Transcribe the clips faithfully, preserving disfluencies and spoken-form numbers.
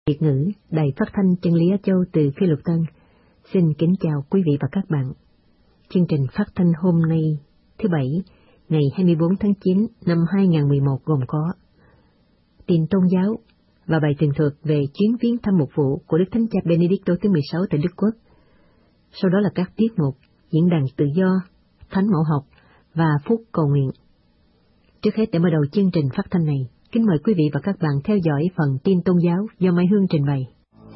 Việt ngữ, Đài Phát thanh Chân lý Á Châu từ Phi Luật Tân. Xin kính chào quý vị và các bạn. Chương trình phát thanh hôm nay, thứ Bảy, ngày hai mươi bốn tháng chín năm hai nghìn không trăm mười một gồm có tin tôn giáo và bài tường thuật về chuyến viếng thăm mục vụ của Đức Thánh Cha Benedicto thứ mười sáu tại Đức Quốc. Sau đó là các tiết mục diễn đàn tự do, thánh mẫu học và phút cầu nguyện. Trước hết, để mở đầu chương trình phát thanh này, kính mời quý vị và các bạn theo dõi phần tin tôn giáo do Mai Hương trình bày.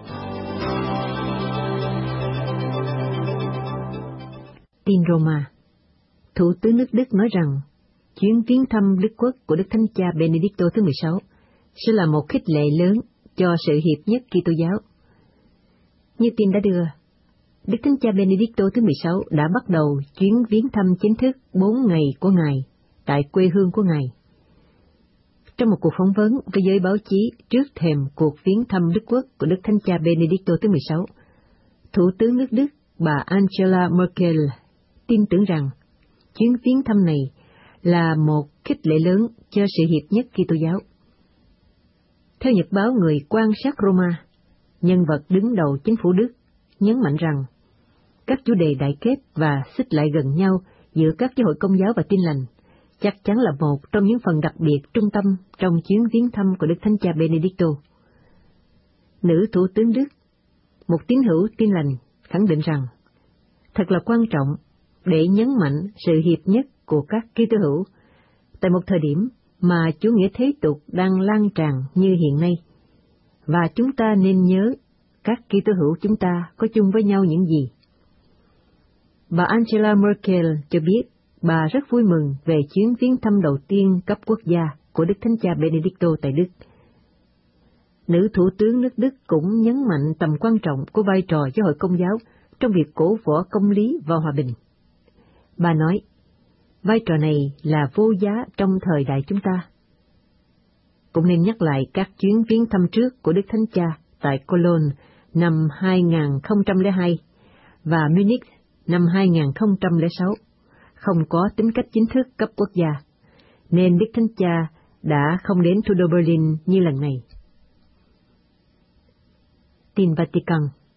Tin Roma. Thủ tướng nước Đức nói rằng chuyến viếng thăm Đức Quốc của Đức Thánh Cha Benedicto thứ mười sáu sẽ là một khích lệ lớn cho sự hiệp nhất Kitô giáo. Như tin đã đưa, Đức Thánh Cha Benedicto thứ mười sáu đã bắt đầu chuyến viếng thăm chính thức bốn ngày của Ngài tại quê hương của Ngài. Trong một cuộc phỏng vấn với giới báo chí trước thềm cuộc viếng thăm Đức Quốc của Đức Thánh Cha Benedicto thứ mười sáu, Thủ tướng nước Đức bà Angela Merkel tin tưởng rằng chuyến viếng thăm này là một khích lệ lớn cho sự hiệp nhất Kitô giáo. Theo nhật báo Người quan sát Roma, nhân vật đứng đầu chính phủ Đức nhấn mạnh rằng các chủ đề đại kết và xích lại gần nhau giữa các giáo hội Công giáo và Tin lành chắc chắn là một trong những phần đặc biệt trung tâm trong chuyến viếng thăm của Đức Thánh Cha Benedicto. Nữ Thủ tướng Đức, một tín hữu Tin lành, khẳng định rằng thật là quan trọng để nhấn mạnh sự hiệp nhất của các Kitô hữu tại một thời điểm mà chủ nghĩa thế tục đang lan tràn như hiện nay, và chúng ta nên nhớ các Kitô hữu chúng ta có chung với nhau những gì. Bà Angela Merkel cho biết bà rất vui mừng về chuyến viếng thăm đầu tiên cấp quốc gia của Đức Thánh Cha Benedicto tại Đức. Nữ Thủ tướng nước Đức cũng nhấn mạnh tầm quan trọng của vai trò giáo hội Công giáo trong việc cổ võ công lý và hòa bình. Bà nói, vai trò này là vô giá trong thời đại chúng ta. Cũng nên nhắc lại các chuyến viếng thăm trước của Đức Thánh Cha tại Cologne năm hai nghìn không trăm lẻ hai và Munich năm hai nghìn không trăm lẻ sáu, không có tính cách chính thức cấp quốc gia, nên Đức Thánh Cha đã không đến thủ đô Berlin như lần này. Tin Vatican.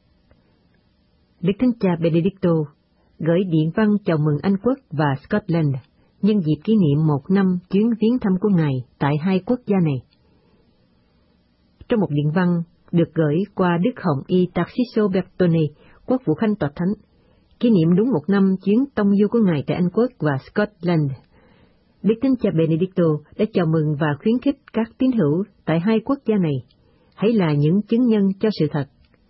Đức Thánh Cha Benedicto gửi điện văn chào mừng Anh Quốc và Scotland nhân dịp kỷ niệm một năm chuyến viếng thăm của Ngài tại hai quốc gia này. Trong một điện văn được gửi qua Đức Hồng Y Tarcisio Bertone, quốc vụ khanh tòa thánh, kỷ niệm đúng một năm chuyến tông du của Ngài tại Anh Quốc và Scotland, Đức Thánh Cha Benedicto đã chào mừng và khuyến khích các tín hữu tại hai quốc gia này hãy là những chứng nhân cho sự thật.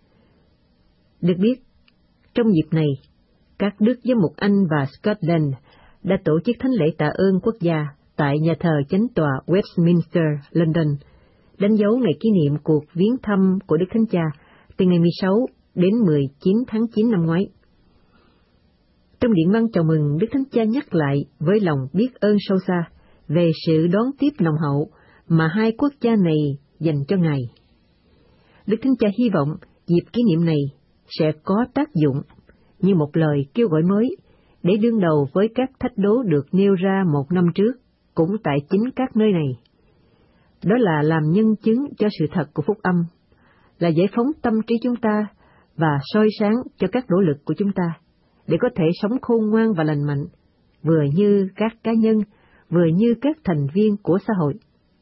Được biết, trong dịp này, các đức giám mục Anh và Scotland đã tổ chức thánh lễ tạ ơn quốc gia tại nhà thờ chánh tòa Westminster, London, đánh dấu ngày kỷ niệm cuộc viếng thăm của Đức Thánh Cha từ ngày mười sáu đến mười chín tháng chín năm ngoái. Trong điện văn chào mừng, Đức Thánh Cha nhắc lại với lòng biết ơn sâu xa về sự đón tiếp nồng hậu mà hai quốc gia này dành cho Ngài. Đức Thánh Cha hy vọng dịp kỷ niệm này sẽ có tác dụng như một lời kêu gọi mới để đương đầu với các thách đố được nêu ra một năm trước, cũng tại chính các nơi này. Đó là làm nhân chứng cho sự thật của Phúc âm, là giải phóng tâm trí chúng ta và soi sáng cho các nỗ lực của chúng ta, để có thể sống khôn ngoan và lành mạnh, vừa như các cá nhân, vừa như các thành viên của xã hội.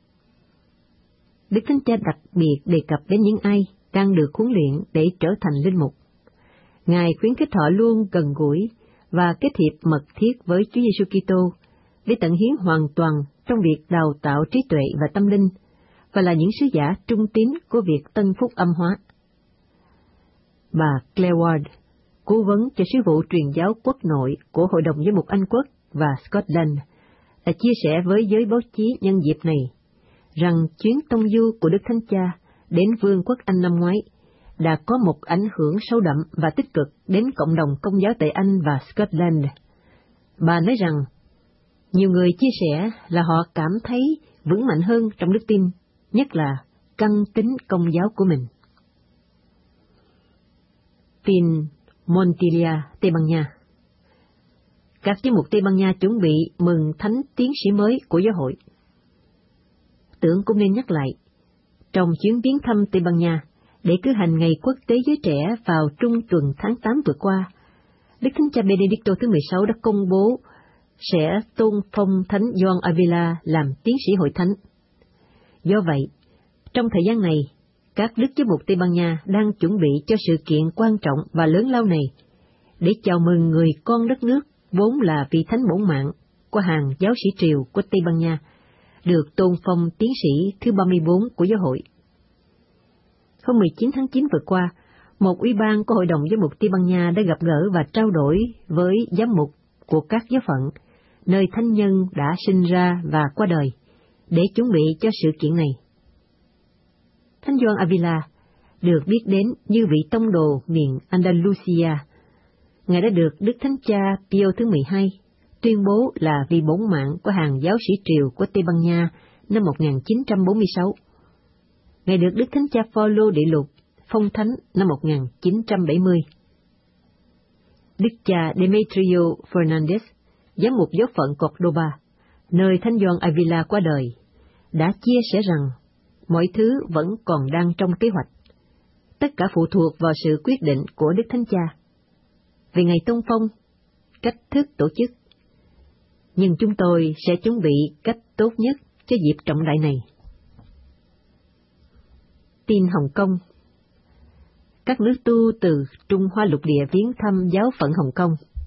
Đức Thánh Cha đặc biệt đề cập đến những ai đang được huấn luyện để trở thành linh mục. Ngài khuyến khích họ luôn gần gũi và kết hiệp mật thiết với Chúa Giêsu Kitô để tận hiến hoàn toàn trong việc đào tạo trí tuệ và tâm linh, và là những sứ giả trung tín của việc tân phúc âm hóa. Bà Claire Ward, cố vấn cho sứ vụ truyền giáo quốc nội của Hội đồng Giám mục Anh Quốc và Scotland, đã chia sẻ với giới báo chí nhân dịp này rằng chuyến tông du của Đức Thánh Cha đến Vương quốc Anh năm ngoái đã có một ảnh hưởng sâu đậm và tích cực đến cộng đồng Công giáo tại Anh và Scotland. Bà nói rằng nhiều người chia sẻ là họ cảm thấy vững mạnh hơn trong đức tin, nhất là căn tính Công giáo của mình. Tin Montilla, Tây Ban Nha. Các giám mục Tây Ban Nha chuẩn bị mừng thánh tiến sĩ mới của giáo hội. Tưởng cũng nên nhắc lại, trong chuyến viếng thăm Tây Ban Nha, Để cử hành Ngày Quốc tế Giới Trẻ vào trung tuần tháng tám vừa qua, Đức Thánh Cha Benedicto thứ mười sáu đã công bố sẽ tôn phong Thánh Gioan Avila làm tiến sĩ hội thánh. Do vậy, trong thời gian này, các đức giám mục Tây Ban Nha đang chuẩn bị cho sự kiện quan trọng và lớn lao này để chào mừng người con đất nước vốn là vị thánh bổn mạng của hàng giáo sĩ triều của Tây Ban Nha, được tôn phong tiến sĩ thứ ba mươi bốn của giáo hội. Hôm mười chín tháng chín vừa qua, một ủy ban của Hội đồng Giám mục Tây Ban Nha đã gặp gỡ và trao đổi với giám mục của các giáo phận, nơi thánh nhân đã sinh ra và qua đời, để chuẩn bị cho sự kiện này. Thánh Gioan Avila được biết đến như vị tông đồ miền Andalusia. Ngài đã được Đức Thánh Cha Pio thứ mười hai tuyên bố là vị bổn mạng của hàng giáo sĩ triều của Tây Ban Nha năm một nghìn chín trăm bốn mươi sáu. Ngài được Đức Thánh Cha Phaolô Đệ Lục phong thánh năm một nghìn chín trăm bảy mươi. Đức cha Demetrio Fernandez, giám mục giáo phận Cordoba, nơi Thánh Gioan Avila qua đời, đã chia sẻ rằng mọi thứ vẫn còn đang trong kế hoạch. Tất cả phụ thuộc vào sự quyết định của Đức Thánh Cha về ngày tôn phong, cách thức tổ chức. Nhưng chúng tôi sẽ chuẩn bị cách tốt nhất cho dịp trọng đại này. Tin Hồng Kông. Các nữ tu từ Trung Hoa lục địa viếng thăm giáo phận Hồng Kông.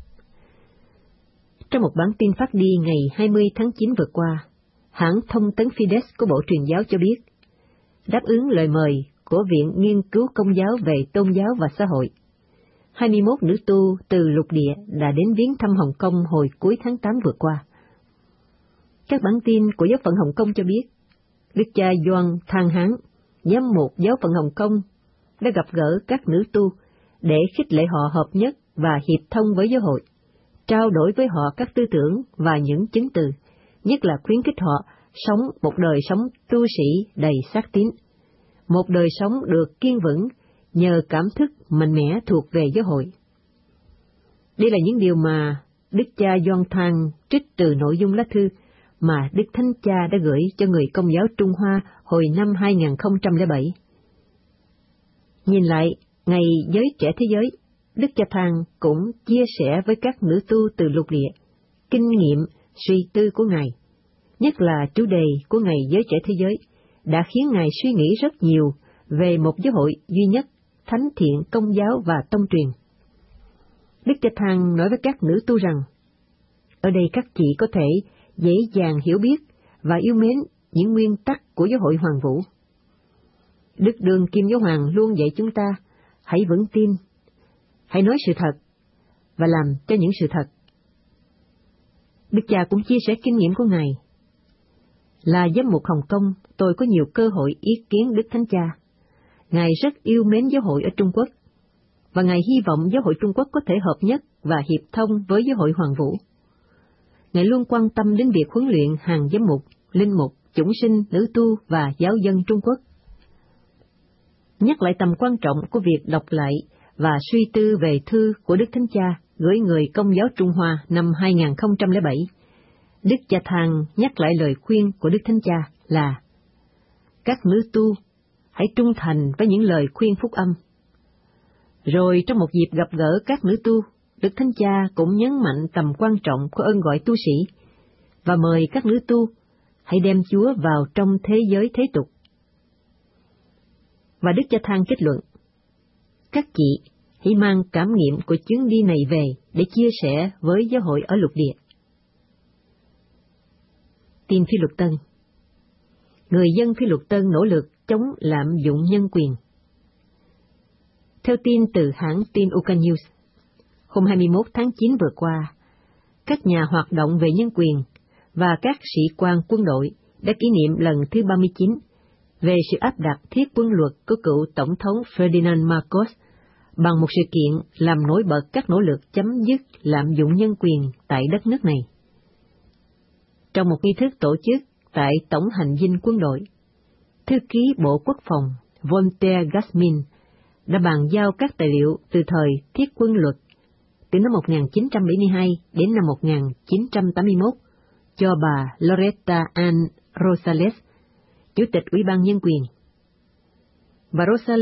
Trong một bản tin phát đi ngày hai mươi tháng chín vừa qua, hãng thông tấn Fides của Bộ Truyền giáo cho biết, đáp ứng lời mời của Viện Nghiên cứu Công giáo về Tôn giáo và Xã hội, hai mươi mốt nữ tu từ lục địa đã đến viếng thăm Hồng Kông hồi cuối tháng tám vừa qua. Các bản tin của giáo phận Hồng Kông cho biết, Đức cha Doan Thang Hán, giám mục giáo phận Hồng Kông, đã gặp gỡ các nữ tu để khích lệ họ hợp nhất và hiệp thông với giáo hội, trao đổi với họ các tư tưởng và những chứng từ, nhất là khuyến khích họ sống một đời sống tu sĩ đầy xác tín, một đời sống được kiên vững nhờ cảm thức mạnh mẽ thuộc về giáo hội. Đây là những điều mà Đức cha Doan Thang trích từ nội dung lá thư mà Đức Thánh Cha đã gửi cho người Công giáo Trung Hoa hồi năm hai nghìn không trăm lẻ bảy. Nhìn lại Ngày Giới Trẻ Thế Giới, Đức cha Thang cũng chia sẻ với các nữ tu từ lục địa kinh nghiệm suy tư của Ngài, nhất là chủ đề của Ngày Giới Trẻ Thế Giới, đã khiến Ngài suy nghĩ rất nhiều về một giáo hội duy nhất, thánh thiện, công giáo và tông truyền. Đức cha Thang nói với các nữ tu rằng, ở đây các chị có thể dễ dàng hiểu biết và yêu mến những nguyên tắc của giáo hội Hoàng Vũ. Đức Đương Kim Giáo Hoàng luôn dạy chúng ta, hãy vững tin, hãy nói sự thật và làm cho những sự thật. Đức cha cũng chia sẻ kinh nghiệm của Ngài. Là giám mục Hồng Kông, tôi có nhiều cơ hội ý kiến Đức Thánh Cha. Ngài rất yêu mến giáo hội ở Trung Quốc, và Ngài hy vọng giáo hội Trung Quốc có thể hợp nhất và hiệp thông với giáo hội Hoàng Vũ. Ngài luôn quan tâm đến việc huấn luyện hàng giám mục, linh mục, chủng sinh, nữ tu và giáo dân Trung Quốc. Nhắc lại tầm quan trọng của việc đọc lại và suy tư về thư của Đức Thánh Cha gửi người Công giáo Trung Hoa năm hai nghìn không trăm lẻ bảy, Đức cha Thang nhắc lại lời khuyên của Đức Thánh Cha là: các nữ tu hãy trung thành với những lời khuyên phúc âm. Rồi trong một dịp gặp gỡ các nữ tu, Đức Thánh Cha cũng nhấn mạnh tầm quan trọng của ơn gọi tu sĩ và mời các nữ tu hãy đem Chúa vào trong thế giới thế tục. Và Đức cha Thang kết luận: các chị hãy mang cảm nghiệm của chuyến đi này về để chia sẻ với giáo hội ở lục địa. Tin Phi Luật Tân. Người dân Phi Luật Tân nỗ lực chống lạm dụng nhân quyền. Theo tin từ hãng tin Ucan News, hôm hai mươi mốt tháng chín vừa qua, các nhà hoạt động về nhân quyền và các sĩ quan quân đội đã kỷ niệm lần thứ ba mươi chín về sự áp đặt thiết quân luật của cựu Tổng thống Ferdinand Marcos bằng một sự kiện làm nổi bật các nỗ lực chấm dứt lạm dụng nhân quyền tại đất nước này. Trong một nghi thức tổ chức tại Tổng hành dinh quân đội, Thư ký Bộ Quốc phòng Voltaire Gasmin đã bàn giao các tài liệu từ thời thiết quân luật từ năm một nghìn chín trăm bảy mươi hai đến năm một nghìn chín trăm tám mươi mốt cho bà Loretta Ann Rosales, Chủ tịch Ủy ban Nhân quyền. Bà Rosales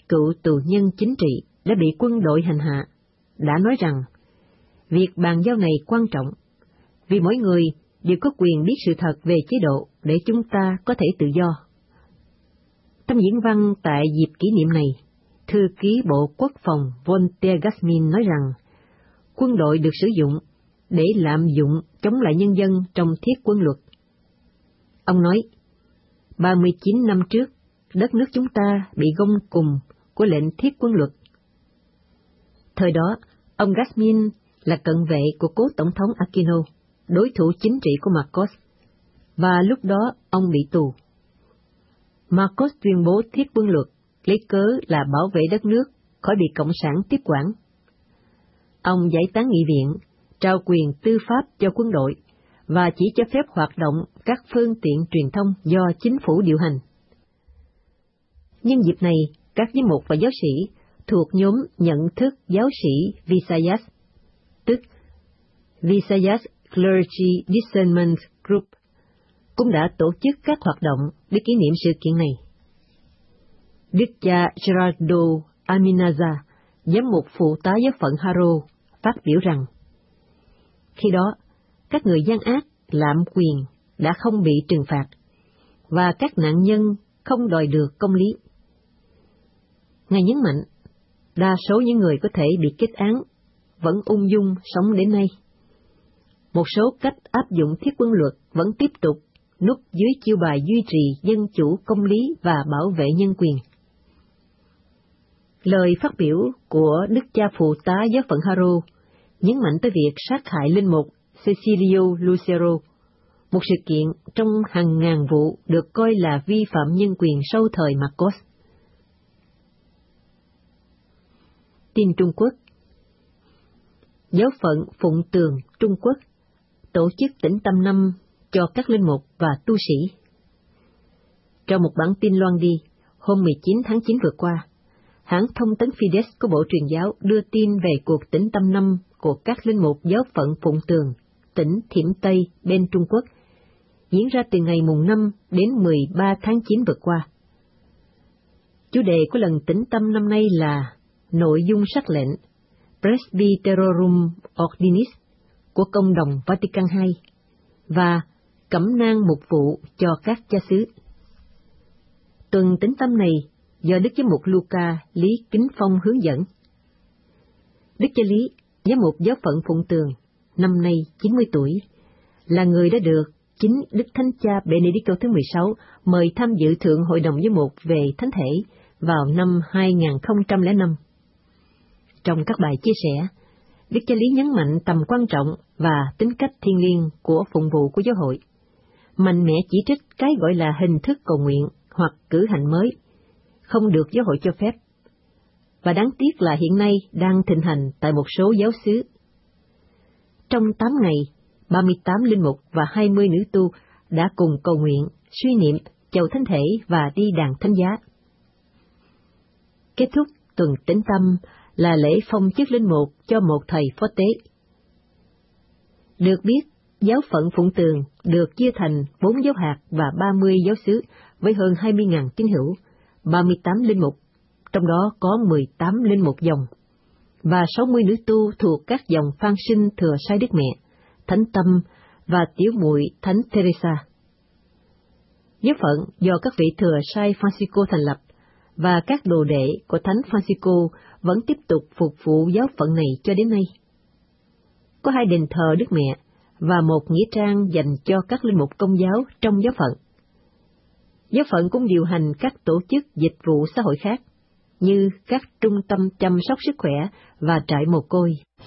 cựu tù nhân chính trị đã bị quân đội hành hạ, đã nói rằng việc bàn giao này quan trọng, vì mỗi người đều có quyền biết sự thật về chế độ để chúng ta có thể tự do. Trong diễn văn tại dịp kỷ niệm này, Thư ký Bộ Quốc phòng Voltaire Gasmin nói rằng quân đội được sử dụng để lạm dụng chống lại nhân dân trong thiết quân luật. Ông nói, ba mươi chín năm trước, đất nước chúng ta bị gông cùm của lệnh thiết quân luật. Thời đó, ông Gasmin là cận vệ của cố tổng thống Aquino, đối thủ chính trị của Marcos, và lúc đó ông bị tù. Marcos tuyên bố thiết quân luật, lấy cớ là bảo vệ đất nước khỏi bị cộng sản tiếp quản. Ông giải tán nghị viện, trao quyền tư pháp cho quân đội, và chỉ cho phép hoạt động các phương tiện truyền thông do chính phủ điều hành. Nhân dịp này, các giám mục và giáo sĩ thuộc nhóm nhận thức giáo sĩ Visayas, tức Visayas Clergy Discernment Group, cũng đã tổ chức các hoạt động để kỷ niệm sự kiện này. Đức cha Gerardo Alminaza, giám mục phụ tá giáo phận Haro, phát biểu rằng, khi đó, các người gian ác, lạm quyền đã không bị trừng phạt, và các nạn nhân không đòi được công lý. Ngài nhấn mạnh, đa số những người có thể bị kết án vẫn ung dung sống đến nay. Một số cách áp dụng thiết quân luật vẫn tiếp tục núp dưới chiêu bài duy trì dân chủ, công lý và bảo vệ nhân quyền. Lời phát biểu của Đức cha phụ tá giáo phận Haro nhấn mạnh tới việc sát hại linh mục Cecilio Lucero, một sự kiện trong hàng ngàn vụ được coi là vi phạm nhân quyền sau thời Marcos. Tin Trung Quốc. Giáo phận Phụng Tường, Trung Quốc tổ chức tĩnh tâm năm cho các linh mục và tu sĩ. Trong một bản tin loan đi, hôm mười chín tháng chín vừa qua, hãng thông tấn Fides của Bộ Truyền giáo đưa tin về cuộc tĩnh tâm năm của các linh mục giáo phận Phụng Tường, tỉnh Thiểm Tây bên Trung Quốc, diễn ra từ ngày mùng năm đến mười ba tháng chín vừa qua. Chủ đề của lần tĩnh tâm năm nay là nội dung sắc lệnh Presbyterorum Ordinis của Công đồng Vatican hai và cẩm nang mục vụ cho các cha xứ. Tuần tĩnh tâm này do Đức Giám mục Luca Lý Kính Phong hướng dẫn. Đức cha Lý, giám mục giáo phận Phụng Tường, năm nay chín mươi tuổi, là người đã được chính Đức Thánh cha Benedicto thứ mười sáu mời tham dự Thượng Hội đồng Giám mục về Thánh thể vào năm hai nghìn không trăm lẻ năm. Trong các bài chia sẻ, Đức cha Lý nhấn mạnh tầm quan trọng và tính cách thiêng liêng của phụng vụ của giáo hội, mạnh mẽ chỉ trích cái gọi là hình thức cầu nguyện hoặc cử hành mới, không được giáo hội cho phép, và đáng tiếc là hiện nay đang thịnh hành tại một số giáo xứ. Trong tám ngày, ba mươi tám linh mục và hai mươi nữ tu đã cùng cầu nguyện, suy niệm, chầu thánh thể và đi đàn thánh giá. Kết thúc tuần tĩnh tâm là lễ phong chức linh mục cho một thầy phó tế. Được biết, giáo phận Phụng Tường được chia thành bốn giáo hạt và ba mươi giáo xứ với hơn hai mươi nghìn tín hữu, ba mươi tám linh mục, trong đó có mười tám linh mục dòng, và sáu mươi nữ tu thuộc các dòng Phan Sinh Thừa Sai Đức Mẹ, Thánh Tâm và Tiểu muội Thánh Teresa. Giáo phận do các vị Thừa Sai Francisco thành lập, và các đồ đệ của Thánh Francisco vẫn tiếp tục phục vụ giáo phận này cho đến nay. Có hai đền thờ Đức Mẹ và một nghĩa trang dành cho các linh mục công giáo trong giáo phận. Giáo phận cũng điều hành các tổ chức dịch vụ xã hội khác, như các trung tâm chăm sóc sức khỏe và trại mồ côi.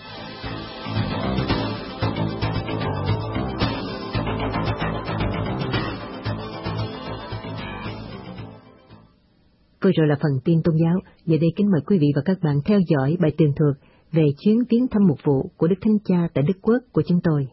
Vừa rồi là phần tin tôn giáo. Giờ đây kính mời quý vị và các bạn theo dõi bài tường thuật về chuyến viếng thăm mục vụ của Đức Thánh Cha tại Đức Quốc của chúng tôi.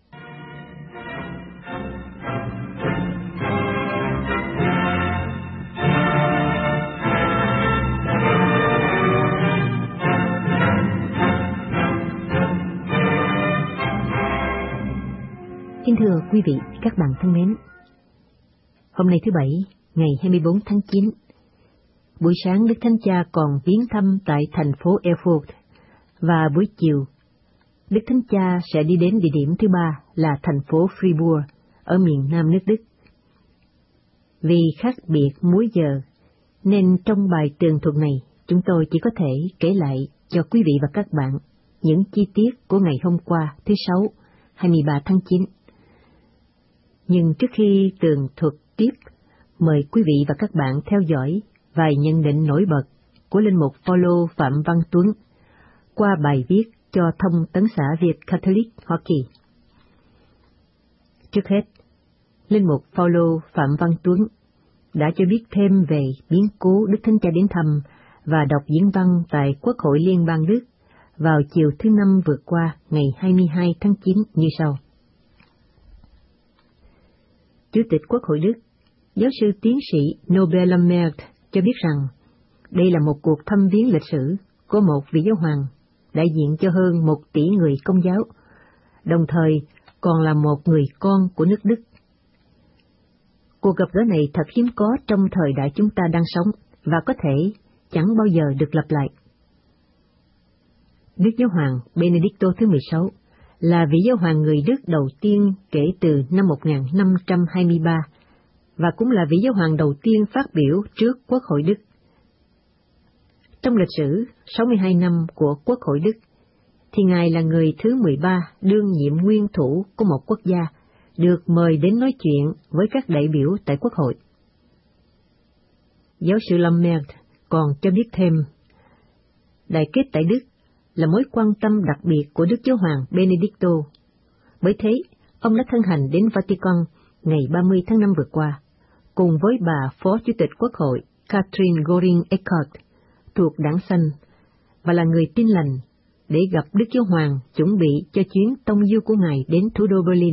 Kính thưa quý vị, các bạn thân mến, hôm nay thứ Bảy, ngày hai mươi bốn tháng chín, buổi sáng Đức Thánh Cha còn viếng thăm tại thành phố Erfurt, và buổi chiều, Đức Thánh Cha sẽ đi đến địa điểm thứ ba là thành phố Fribourg ở miền nam nước Đức. Vì khác biệt múi giờ, nên trong bài tường thuật này, chúng tôi chỉ có thể kể lại cho quý vị và các bạn những chi tiết của ngày hôm qua thứ Sáu, hai mươi ba tháng chín. Nhưng trước khi tường thuật tiếp, mời quý vị và các bạn theo dõi vài nhận định nổi bật của linh mục Phaolô Phạm Văn Tuấn qua bài viết cho Thông tấn xã Việt Catholic Hoa Kỳ. Trước hết, linh mục Phaolô Phạm Văn Tuấn đã cho biết thêm về biến cố Đức Thánh Cha đến thăm và đọc diễn văn tại Quốc hội Liên bang Đức vào chiều thứ Năm vừa qua, ngày hai mươi hai tháng chín như sau. Chủ tịch Quốc hội Đức, giáo sư tiến sĩ Nobel Lammert cho biết rằng đây là một cuộc thăm viếng lịch sử của một vị giáo hoàng đại diện cho hơn một tỷ người Công giáo, đồng thời còn là một người con của nước Đức. Cuộc gặp gỡ này thật hiếm có trong thời đại chúng ta đang sống và có thể chẳng bao giờ được lặp lại. Đức Giáo hoàng Benedicto thứ mười sáu là vị giáo hoàng người Đức đầu tiên kể từ năm một nghìn năm trăm hai mươi ba và cũng là vị giáo hoàng đầu tiên phát biểu trước Quốc hội Đức. Trong lịch sử sáu mươi hai năm của Quốc hội Đức, thì Ngài là người thứ mười ba đương nhiệm nguyên thủ của một quốc gia được mời đến nói chuyện với các đại biểu tại Quốc hội. Giáo sư Lammert còn cho biết thêm, đại kết tại Đức là mối quan tâm đặc biệt của Đức Giáo hoàng Benedicto. Bởi thế, ông đã thân hành đến Vatican ngày ba mươi tháng năm vừa qua, cùng với bà Phó Chủ tịch Quốc hội Katrin Göring-Eckardt thuộc Đảng Xanh, và là người tin lành, để gặp Đức Giáo hoàng chuẩn bị cho chuyến tông du của Ngài đến thủ đô Berlin.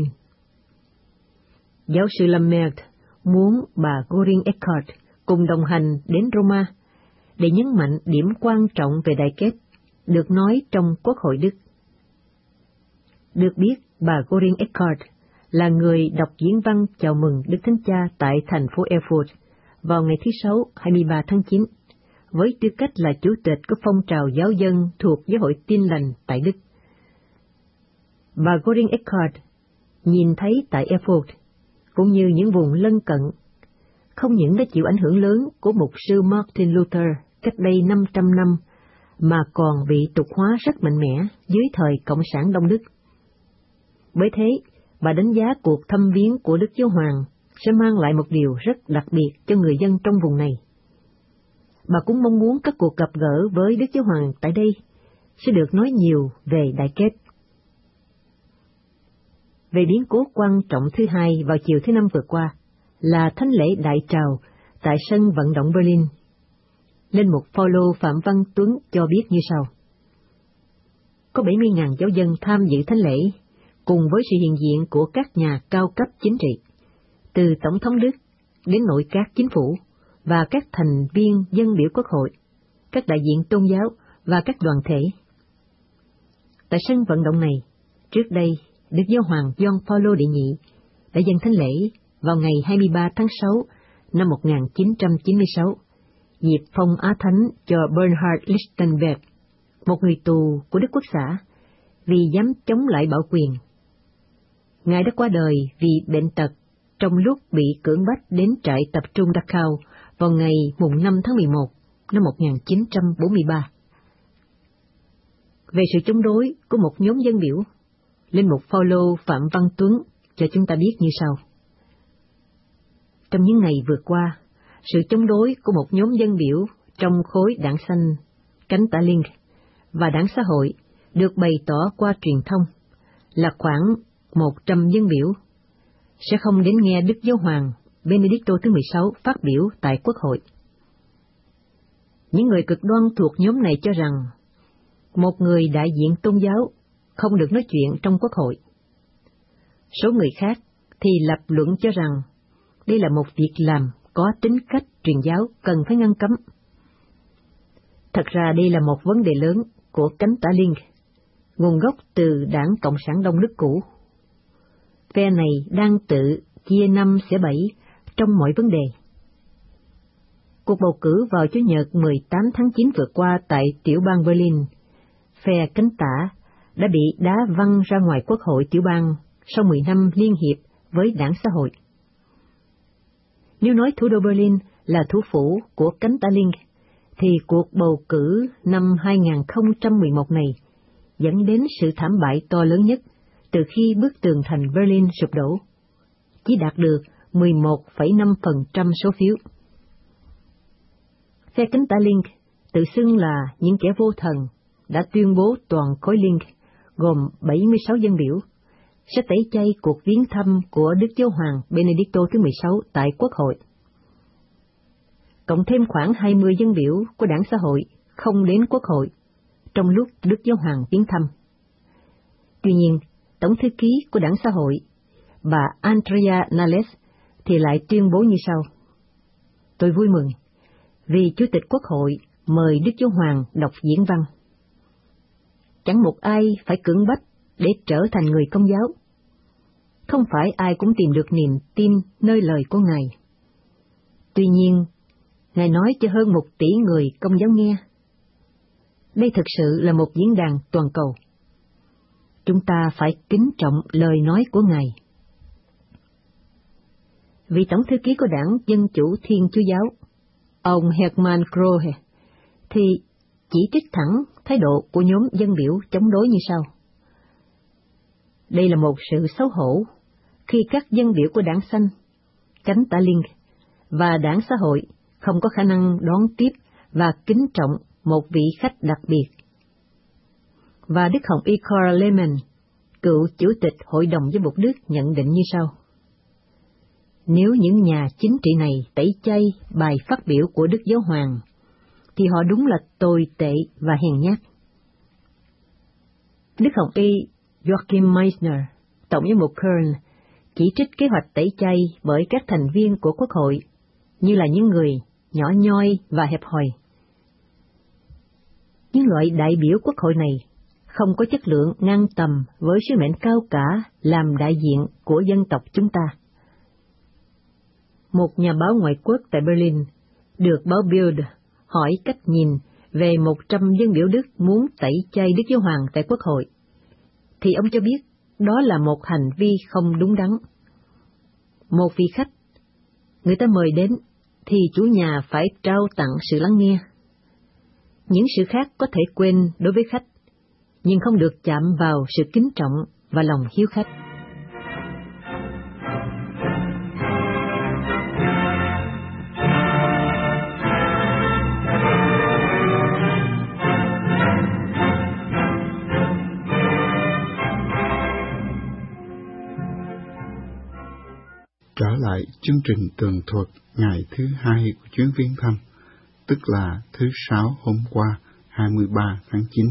Giáo sư Lammert muốn bà Göring-Eckardt cùng đồng hành đến Roma để nhấn mạnh điểm quan trọng về đại kết được nói trong Quốc hội Đức. Được biết, bà Göring-Eckardt là người đọc diễn văn chào mừng Đức Thánh Cha tại thành phố Erfurt vào ngày thứ Sáu hai mươi ba tháng chín, với tư cách là chủ tịch của phong trào giáo dân thuộc Giáo hội Tin lành tại Đức. Bà Göring-Eckardt nhìn thấy tại Erfurt, cũng như những vùng lân cận, không những đã chịu ảnh hưởng lớn của mục sư Martin Luther cách đây năm trăm năm, mà còn bị tục hóa rất mạnh mẽ dưới thời Cộng sản Đông Đức. Bởi thế, bà đánh giá cuộc thăm viếng của Đức Giáo hoàng sẽ mang lại một điều rất đặc biệt cho người dân trong vùng này. Bà cũng mong muốn các cuộc gặp gỡ với Đức Giáo hoàng tại đây sẽ được nói nhiều về đại kết. Về biến cố quan trọng thứ hai vào chiều thứ Năm vừa qua là thánh lễ đại trào tại sân vận động Berlin. Linh mục Phaolô Phạm Văn Tuấn cho biết như sau. Có bảy mươi nghìn giáo dân tham dự thánh lễ, cùng với sự hiện diện của các nhà cao cấp chính trị, từ Tổng thống Đức đến nội các chính phủ và các thành viên dân biểu Quốc hội, các đại diện tôn giáo và các đoàn thể. Tại sân vận động này, trước đây, Đức Giáo hoàng Gioan Phaolô đệ nhị đã dâng thánh lễ vào ngày hai mươi ba tháng sáu năm một nghìn chín trăm chín mươi sáu, dịp phong Á Thánh cho Bernhard Lichtenberg, một người tù của Đức Quốc xã, vì dám chống lại bạo quyền. Ngài đã qua đời vì bệnh tật trong lúc bị cưỡng bách đến trại tập trung Dachau vào ngày mùng năm tháng mười một năm một nghìn chín trăm bốn mươi ba. Về sự chống đối của một nhóm dân biểu, Linh mục Phaolô Phạm Văn Tuấn cho chúng ta biết như sau. Trong những ngày vừa qua, sự chống đối của một nhóm dân biểu trong khối Đảng Xanh, cánh tả Liên và Đảng Xã hội được bày tỏ qua truyền thông là khoảng một trăm dân biểu sẽ không đến nghe Đức Giáo hoàng Benedicto thứ mười sáu phát biểu tại Quốc hội. Những người cực đoan thuộc nhóm này cho rằng một người đại diện tôn giáo không được nói chuyện trong Quốc hội. Số người khác thì lập luận cho rằng đây là một việc làm có tính cách truyền giáo cần phải ngăn cấm. Thật ra đây là một vấn đề lớn của cánh tả Liên, nguồn gốc từ Đảng Cộng sản Đông Đức cũ. Phe này đang tự chia năm xẻ bảy trong mọi vấn đề. Cuộc bầu cử vào Chủ nhật mười tám tháng chín vừa qua tại tiểu bang Berlin, phe cánh tả đã bị đá văng ra ngoài Quốc hội tiểu bang sau mười năm liên hiệp với Đảng Xã hội. Nếu nói thủ đô Berlin là thủ phủ của cánh tả Linke, thì cuộc bầu cử năm hai không một một này dẫn đến sự thảm bại to lớn nhất từ khi bức tường thành Berlin sụp đổ, chỉ đạt được mười một phẩy năm phần trăm số phiếu. Phe cánh tả Linke, tự xưng là những kẻ vô thần, đã tuyên bố toàn khối Linke, gồm bảy mươi sáu dân biểu, sẽ tẩy chay cuộc viếng thăm của Đức Giáo hoàng Benedicto thứ mười sáu tại Quốc hội. Cộng thêm khoảng hai mươi dân biểu của Đảng Xã hội không đến Quốc hội trong lúc Đức Giáo hoàng viếng thăm. Tuy nhiên, Tổng thư ký của Đảng Xã hội, bà Andrea Nahles, thì lại tuyên bố như sau: Tôi vui mừng vì Chủ tịch Quốc hội mời Đức Giáo hoàng đọc diễn văn. Chẳng một ai phải cưỡng bách để trở thành người Công giáo. Không phải ai cũng tìm được niềm tin nơi lời của Ngài. Tuy nhiên, Ngài nói cho hơn một tỷ người Công giáo nghe. Đây thực sự là một diễn đàn toàn cầu. Chúng ta phải kính trọng lời nói của Ngài. Vị Tổng thư ký của Đảng Dân Chủ Thiên Chúa Giáo, ông Hermann Krohe, thì chỉ trích thẳng thái độ của nhóm dân biểu chống đối như sau: Đây là một sự xấu hổ khi các dân biểu của Đảng Xanh, cánh tả Linke và Đảng Xã hội không có khả năng đón tiếp và kính trọng một vị khách đặc biệt. Và Đức Hồng Y Karl Lehmann, cựu chủ tịch Hội đồng Giám mục Đức, nhận định như sau: Nếu những nhà chính trị này tẩy chay bài phát biểu của Đức Giáo hoàng, thì họ đúng là tồi tệ và hèn nhát. Đức Hồng Y Joachim Meissner, Tổng giám mục Köln, chỉ trích kế hoạch tẩy chay bởi các thành viên của Quốc hội như là những người nhỏ nhoi và hẹp hòi. Những loại đại biểu Quốc hội này không có chất lượng ngang tầm với sứ mệnh cao cả làm đại diện của dân tộc chúng ta. Một nhà báo ngoại quốc tại Berlin được báo Bild hỏi cách nhìn về một trăm dân biểu Đức muốn tẩy chay Đức Giáo hoàng tại Quốc hội, thì ông cho biết đó là một hành vi không đúng đắn. Một vị khách, người ta mời đến, thì chủ nhà phải trao tặng sự lắng nghe. Những sự khác có thể quên đối với khách, nhưng không được chạm vào sự kính trọng và lòng hiếu khách. Trở lại chương trình tường thuật ngày thứ hai của chuyến viếng thăm, tức là thứ Sáu hôm qua, hai mươi ba tháng chín.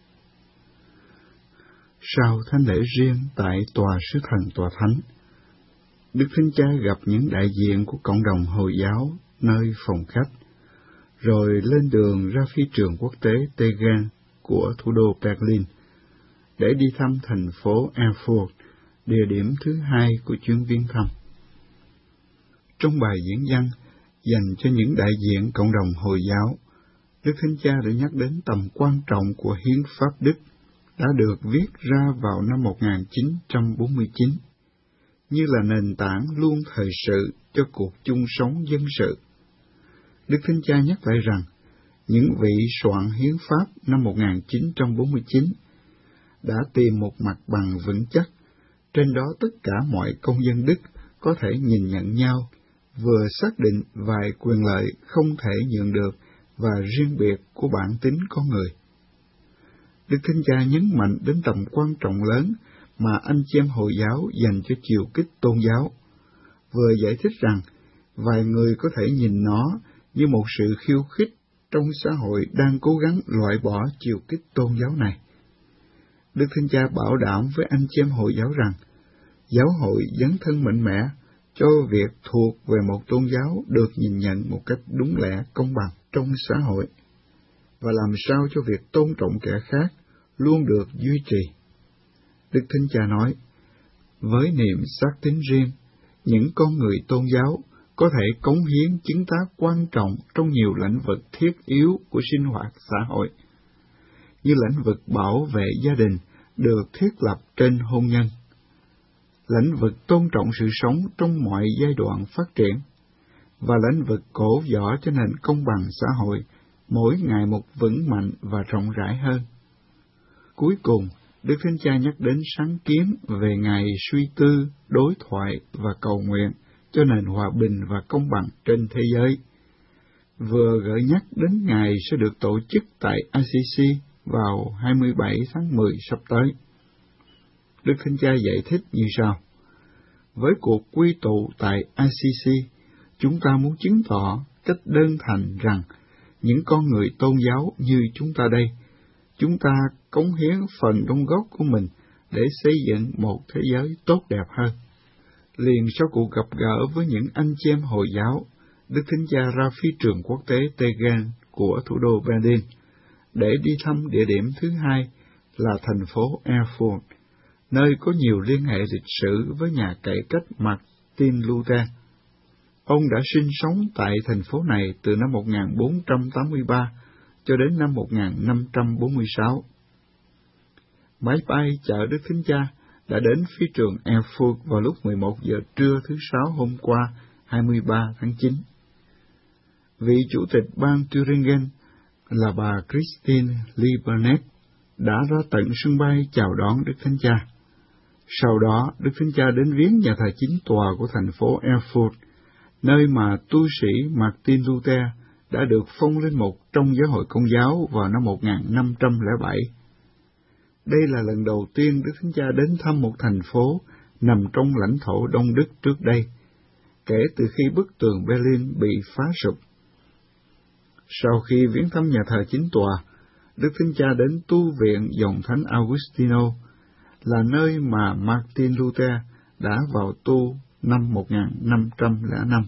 Sau thánh lễ riêng tại tòa sứ thần tòa thánh, Đức Thánh Cha gặp những đại diện của cộng đồng Hồi giáo nơi phòng khách, rồi lên đường ra phi trường quốc tế Tegel của thủ đô Berlin để đi thăm thành phố Erfurt, địa điểm thứ hai của chuyến viếng thăm. Trong bài diễn văn dành cho những đại diện cộng đồng Hồi giáo, Đức Thánh Cha đã nhắc đến tầm quan trọng của Hiến pháp Đức đã được viết ra vào năm một nghìn chín trăm bốn mươi chín, như là nền tảng luôn thời sự cho cuộc chung sống dân sự. Đức Thánh Cha nhắc lại rằng, những vị soạn Hiến pháp năm một nghìn chín trăm bốn mươi chín đã tìm một mặt bằng vững chắc, trên đó tất cả mọi công dân Đức có thể nhìn nhận nhau, vừa xác định vài quyền lợi không thể nhượng được và riêng biệt của bản tính con người. Đức Thánh Cha nhấn mạnh đến tầm quan trọng lớn mà anh chị em Hồi giáo dành cho chiều kích tôn giáo, vừa giải thích rằng vài người có thể nhìn nó như một sự khiêu khích trong xã hội đang cố gắng loại bỏ chiều kích tôn giáo này. Đức Thánh Cha bảo đảm với anh chị em Hồi giáo rằng, giáo hội dấn thân mạnh mẽ cho việc thuộc về một tôn giáo được nhìn nhận một cách đúng lẽ công bằng trong xã hội, và làm sao cho việc tôn trọng kẻ khác luôn được duy trì. Đức Thánh Cha nói, với niềm xác tín riêng, những con người tôn giáo có thể cống hiến chứng tá quan trọng trong nhiều lĩnh vực thiết yếu của sinh hoạt xã hội, như lĩnh vực bảo vệ gia đình được thiết lập trên hôn nhân, lĩnh vực tôn trọng sự sống trong mọi giai đoạn phát triển, và lĩnh vực cổ võ cho nền công bằng xã hội mỗi ngày một vững mạnh và rộng rãi hơn. Cuối cùng, Đức Thánh Cha nhắc đến sáng kiến về ngày suy tư, đối thoại và cầu nguyện cho nền hòa bình và công bằng trên thế giới, vừa gợi nhắc đến ngày sẽ được tổ chức tại i xê xê vào hai mươi bảy tháng mười sắp tới. Đức Thánh Cha giải thích như sau: với cuộc quy tụ tại i xê xê, chúng ta muốn chứng tỏ cách đơn thành rằng những con người tôn giáo như chúng ta đây, chúng ta cống hiến phần đóng góp của mình để xây dựng một thế giới tốt đẹp hơn. Liền sau cuộc gặp gỡ với những anh chị em Hồi giáo, Đức Thánh Cha ra phi trường quốc tế Tegan của thủ đô Berlin để đi thăm địa điểm thứ hai là thành phố Erfurt, nơi có nhiều liên hệ lịch sử với nhà cải cách Martin Luther. Ông đã sinh sống tại thành phố này từ năm một nghìn bốn trăm tám mươi ba cho đến năm một nghìn năm trăm bốn mươi sáu. Máy bay chở Đức Thánh Cha đã đến phi trường Erfurt vào lúc mười một giờ trưa thứ Sáu hôm qua, hai mươi ba tháng chín. Vị chủ tịch bang Thuringen là bà Christine Liebernet đã ra tận sân bay chào đón Đức Thánh Cha. Sau đó, Đức Thánh Cha đến viếng nhà thờ chính tòa của thành phố Erfurt, nơi mà tu sĩ Martin Luther đã được phong lên mục trong giáo hội Công giáo vào năm một nghìn năm trăm lẻ bảy. Đây là lần đầu tiên Đức Thánh Cha đến thăm một thành phố nằm trong lãnh thổ Đông Đức trước đây, kể từ khi bức tường Berlin bị phá sụp. Sau khi viếng thăm nhà thờ chính tòa, Đức Thánh Cha đến tu viện dòng Thánh Augustino, là nơi mà Martin Luther đã vào tu năm một nghìn năm trăm lẻ năm.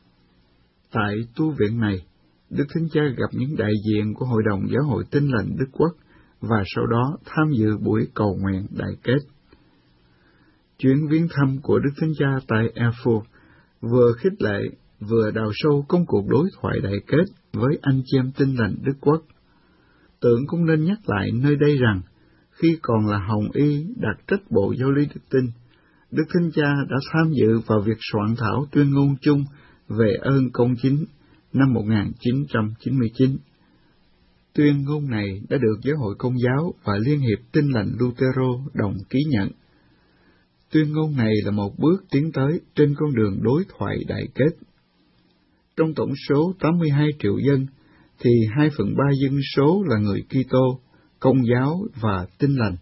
Tại tu viện này, Đức Thánh Cha gặp những đại diện của Hội đồng Giáo hội Tin lành Đức Quốc và sau đó tham dự buổi cầu nguyện đại kết. Chuyến viếng thăm của Đức Thánh Cha tại Erfurt vừa khích lệ vừa đào sâu công cuộc đối thoại đại kết với anh chị em Tin lành Đức Quốc. Tưởng cũng nên nhắc lại nơi đây rằng, khi còn là Hồng Y đặc trách Bộ Giáo lý Đức Tin, Đức Thánh Cha đã tham dự vào việc soạn thảo tuyên ngôn chung về ơn công chính năm một nghìn chín trăm chín mươi chín. Tuyên ngôn này đã được Giáo hội Công giáo và Liên hiệp Tin lành Lutero đồng ký nhận. Tuyên ngôn này là một bước tiến tới trên con đường đối thoại đại kết. Trong tổng số tám mươi hai triệu dân, thì hai phần ba dân số là người Kitô, Công giáo và Tin lành.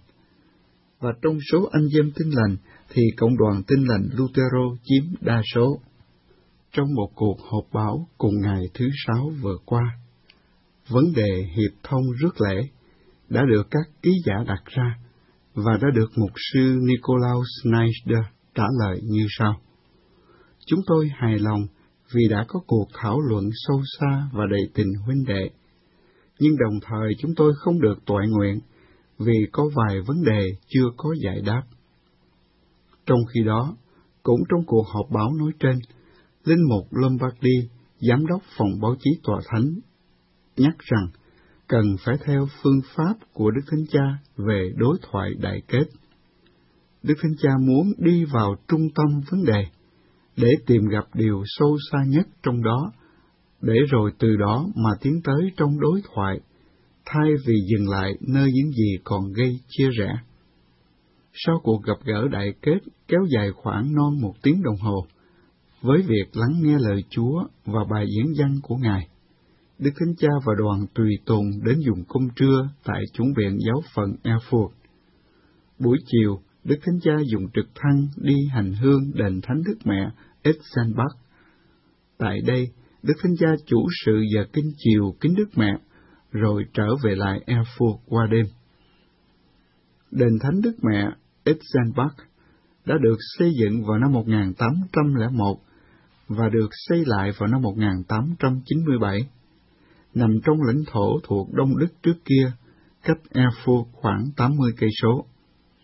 Và trong số anh em Tin lành thì Cộng đoàn Tin lành Lutero chiếm đa số. Trong một cuộc họp báo cùng ngày thứ Sáu vừa qua, vấn đề hiệp thông rước lễ đã được các ký giả đặt ra và đã được mục sư Nikolaus Schneider trả lời như sau: Chúng tôi hài lòng vì đã có cuộc thảo luận sâu xa và đầy tình huynh đệ, nhưng đồng thời chúng tôi không được toại nguyện vì có vài vấn đề chưa có giải đáp. Trong khi đó, cũng trong cuộc họp báo nói trên, Linh mục Lombardi, giám đốc phòng báo chí tòa thánh, nhắc rằng cần phải theo phương pháp của Đức Thánh Cha về đối thoại đại kết. Đức Thánh Cha muốn đi vào trung tâm vấn đề, để tìm gặp điều sâu xa nhất trong đó, để rồi từ đó mà tiến tới trong đối thoại, thay vì dừng lại nơi những gì còn gây chia rẽ. Sau cuộc gặp gỡ đại kết kéo dài khoảng non một tiếng đồng hồ, với việc lắng nghe lời Chúa và bài diễn văn của Ngài, Đức Thánh Cha và đoàn tùy tùng đến dùng cơm trưa tại chủng viện giáo phận Erfurt. Buổi chiều, Đức Thánh Cha dùng trực thăng đi hành hương đền Thánh Đức Mẹ Etzelbach. Tại đây, Đức Thánh Cha chủ sự giờ kinh chiều kính Đức Mẹ, rồi trở về lại Erfurt qua đêm. Đền Thánh Đức Mẹ Etzelbach đã được xây dựng vào năm một nghìn tám trăm lẻ một và được xây lại vào năm một nghìn tám trăm chín mươi bảy, nằm trong lãnh thổ thuộc Đông Đức trước kia, cách Erfurt khoảng tám mươi cây số.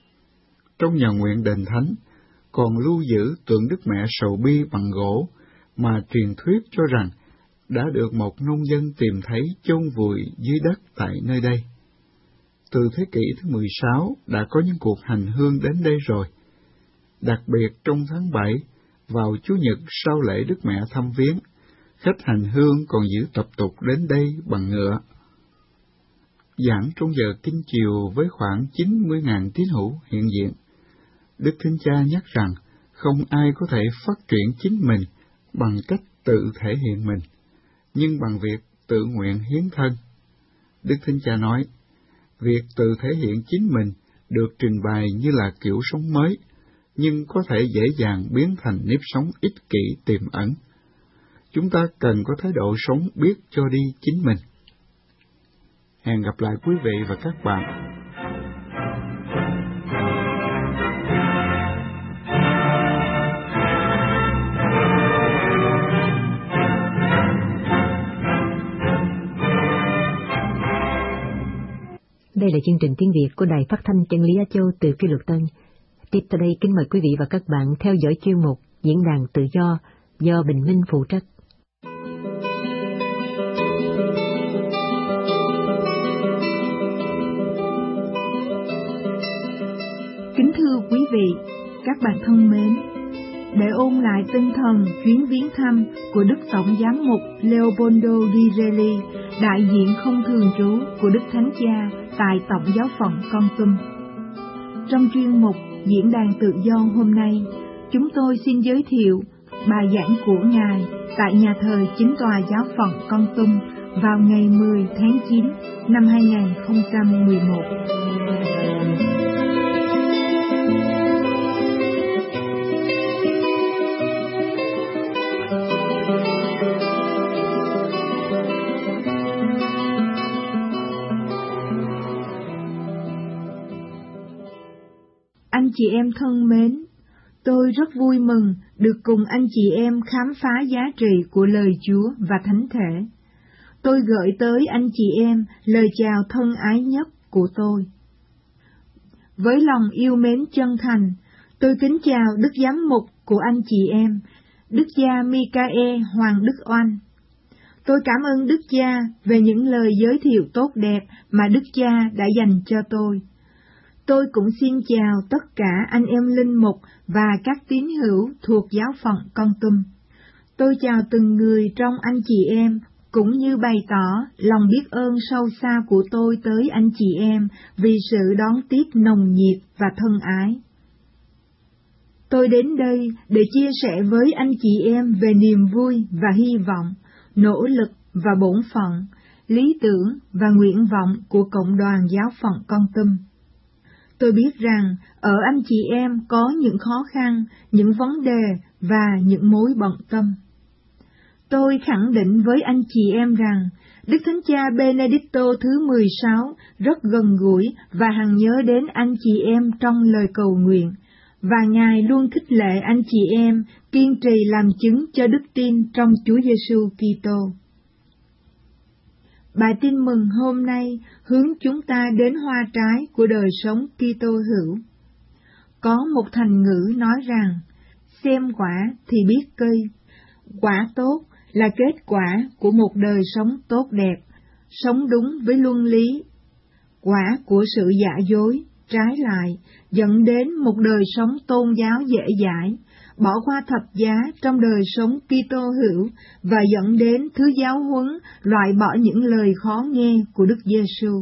Trong nhà nguyện đền thánh còn lưu giữ tượng Đức Mẹ sầu bi bằng gỗ mà truyền thuyết cho rằng đã được một nông dân tìm thấy chôn vùi dưới đất tại nơi đây. Từ thế kỷ thứ mười sáu đã có những cuộc hành hương đến đây rồi. Đặc biệt trong tháng bảy, vào Chủ nhật sau lễ Đức Mẹ thăm viếng, khách hành hương còn giữ tập tục đến đây bằng ngựa. Giảng trong giờ kinh chiều với khoảng chín mươi nghìn tín hữu hiện diện, Đức Thánh Cha nhắc rằng không ai có thể phát triển chính mình bằng cách tự thể hiện mình, nhưng bằng việc tự nguyện hiến thân. Đức Thánh Cha nói, việc tự thể hiện chính mình được trình bày như là kiểu sống mới, nhưng có thể dễ dàng biến thành nếp sống ích kỷ tiềm ẩn. Chúng ta cần có thái độ sống biết cho đi chính mình. Hẹn gặp lại quý vị và các bạn. Đây là chương trình tiếng Việt của Đài Phát thanh Chân lý Á Châu từ Phi Luật Tân. Tiếp tới đây kính mời quý vị và các bạn theo dõi chuyên mục Diễn đàn Tự do do Bình Minh phụ trách. Kính thưa quý vị, các bạn thân mến, để ôn lại tinh thần chuyến viếng thăm của Đức Tổng Giám mục Leopoldo Di Relli, đại diện không thường trú của Đức Thánh Cha tại Tổng giáo phận Kon Tum. Trong chuyên mục Diễn đàn Tự do hôm nay, chúng tôi xin giới thiệu bài giảng của Ngài tại nhà thờ Chính tòa giáo phận Kon Tum vào ngày mười tháng chín năm hai nghìn không trăm mười một. Anh chị em thân mến, tôi rất vui mừng được cùng anh chị em khám phá giá trị của lời Chúa và Thánh Thể. Tôi gửi tới anh chị em lời chào thân ái nhất của tôi. Với lòng yêu mến chân thành, tôi kính chào Đức Giám mục của anh chị em, Đức cha Michael Hoàng Đức Oanh. Tôi cảm ơn Đức cha về những lời giới thiệu tốt đẹp mà Đức cha đã dành cho tôi. Tôi cũng xin chào tất cả anh em linh mục và các tín hữu thuộc giáo phận Kon Tum. Tôi chào từng người trong anh chị em, cũng như bày tỏ lòng biết ơn sâu xa của tôi tới anh chị em vì sự đón tiếp nồng nhiệt và thân ái. Tôi đến đây để chia sẻ với anh chị em về niềm vui và hy vọng, nỗ lực và bổn phận, lý tưởng và nguyện vọng của cộng đoàn giáo phận Kon Tum. Tôi biết rằng ở anh chị em có những khó khăn, những vấn đề và những mối bận tâm. Tôi khẳng định với anh chị em rằng Đức Thánh Cha Benedicto thứ mười sáu rất gần gũi và hằng nhớ đến anh chị em trong lời cầu nguyện, và Ngài luôn khích lệ anh chị em kiên trì làm chứng cho đức tin trong Chúa Giêsu Kitô. Bài tin mừng hôm nay hướng chúng ta đến hoa trái của đời sống Kitô hữu. Có một thành ngữ nói rằng, xem quả thì biết cây. Quả tốt là kết quả của một đời sống tốt đẹp, sống đúng với luân lý. Quả của sự giả dối, trái lại, dẫn đến một đời sống tôn giáo dễ dãi, bỏ qua thập giá trong đời sống Kitô hữu và dẫn đến thứ giáo huấn loại bỏ những lời khó nghe của Đức Giêsu.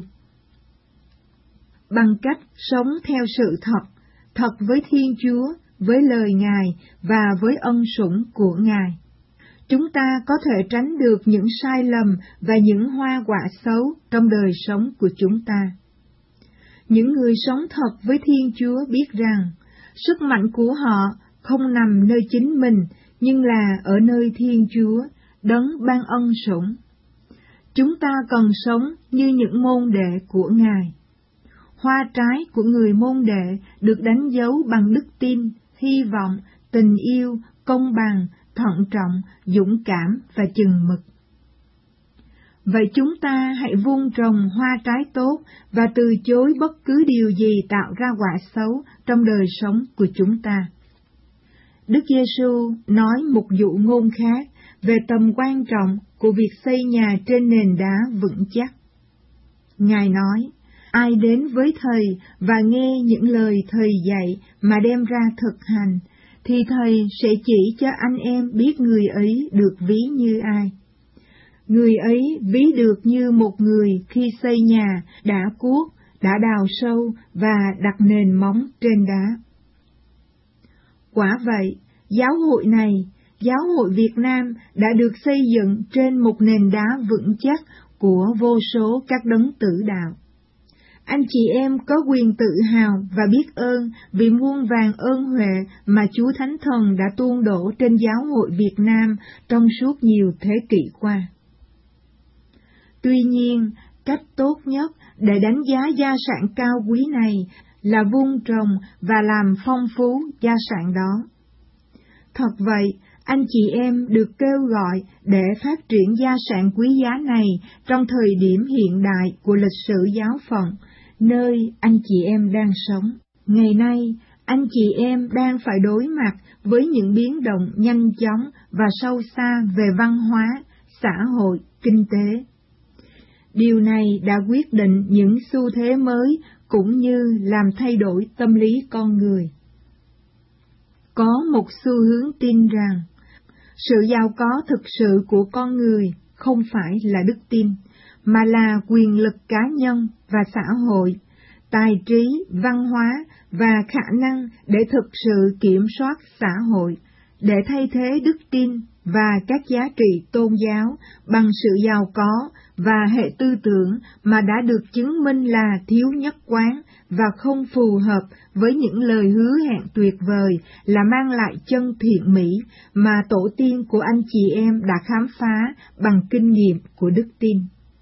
Bằng cách sống theo sự thật, thật với Thiên Chúa, với lời Ngài và với ân sủng của Ngài, chúng ta có thể tránh được những sai lầm và những hoa quả xấu trong đời sống của chúng ta. Những người sống thật với Thiên Chúa biết rằng sức mạnh của họ không nằm nơi chính mình, nhưng là ở nơi Thiên Chúa, đấng ban ân sủng. Chúng ta cần sống như những môn đệ của Ngài. Hoa trái của người môn đệ được đánh dấu bằng đức tin, hy vọng, tình yêu, công bằng, thận trọng, dũng cảm và chừng mực. Vậy chúng ta hãy vun trồng hoa trái tốt và từ chối bất cứ điều gì tạo ra quả xấu trong đời sống của chúng ta. Đức Giêsu nói một dụ ngôn khác về tầm quan trọng của việc xây nhà trên nền đá vững chắc. Ngài nói, ai đến với Thầy và nghe những lời Thầy dạy mà đem ra thực hành, thì Thầy sẽ chỉ cho anh em biết người ấy được ví như ai. Người ấy ví được như một người khi xây nhà đã cuốc, đã đào sâu và đặt nền móng trên đá. Quả vậy, giáo hội này, giáo hội Việt Nam đã được xây dựng trên một nền đá vững chắc của vô số các đấng tử đạo. Anh chị em có quyền tự hào và biết ơn vì muôn vàn ơn huệ mà Chúa Thánh Thần đã tuôn đổ trên giáo hội Việt Nam trong suốt nhiều thế kỷ qua. Tuy nhiên, cách tốt nhất để đánh giá gia sản cao quý này là vun trồng và làm phong phú gia sản đó. Thật vậy, anh chị em được kêu gọi để phát triển gia sản quý giá này trong thời điểm hiện đại của lịch sử giáo phận, nơi anh chị em đang sống. Ngày nay, anh chị em đang phải đối mặt với những biến động nhanh chóng và sâu xa về văn hóa, xã hội, kinh tế. Điều này đã quyết định những xu thế mới cũng như làm thay đổi tâm lý con người. Có một xu hướng tin rằng, sự giàu có thực sự của con người không phải là đức tin, mà là quyền lực cá nhân và xã hội, tài trí, văn hóa và khả năng để thực sự kiểm soát xã hội, để thay thế đức tin và các giá trị tôn giáo bằng sự giàu có và hệ tư tưởng mà đã được chứng minh là thiếu nhất quán và không phù hợp với những lời hứa hẹn tuyệt vời là mang lại chân thiện mỹ mà tổ tiên của anh chị em đã khám phá bằng kinh nghiệm của đức tin.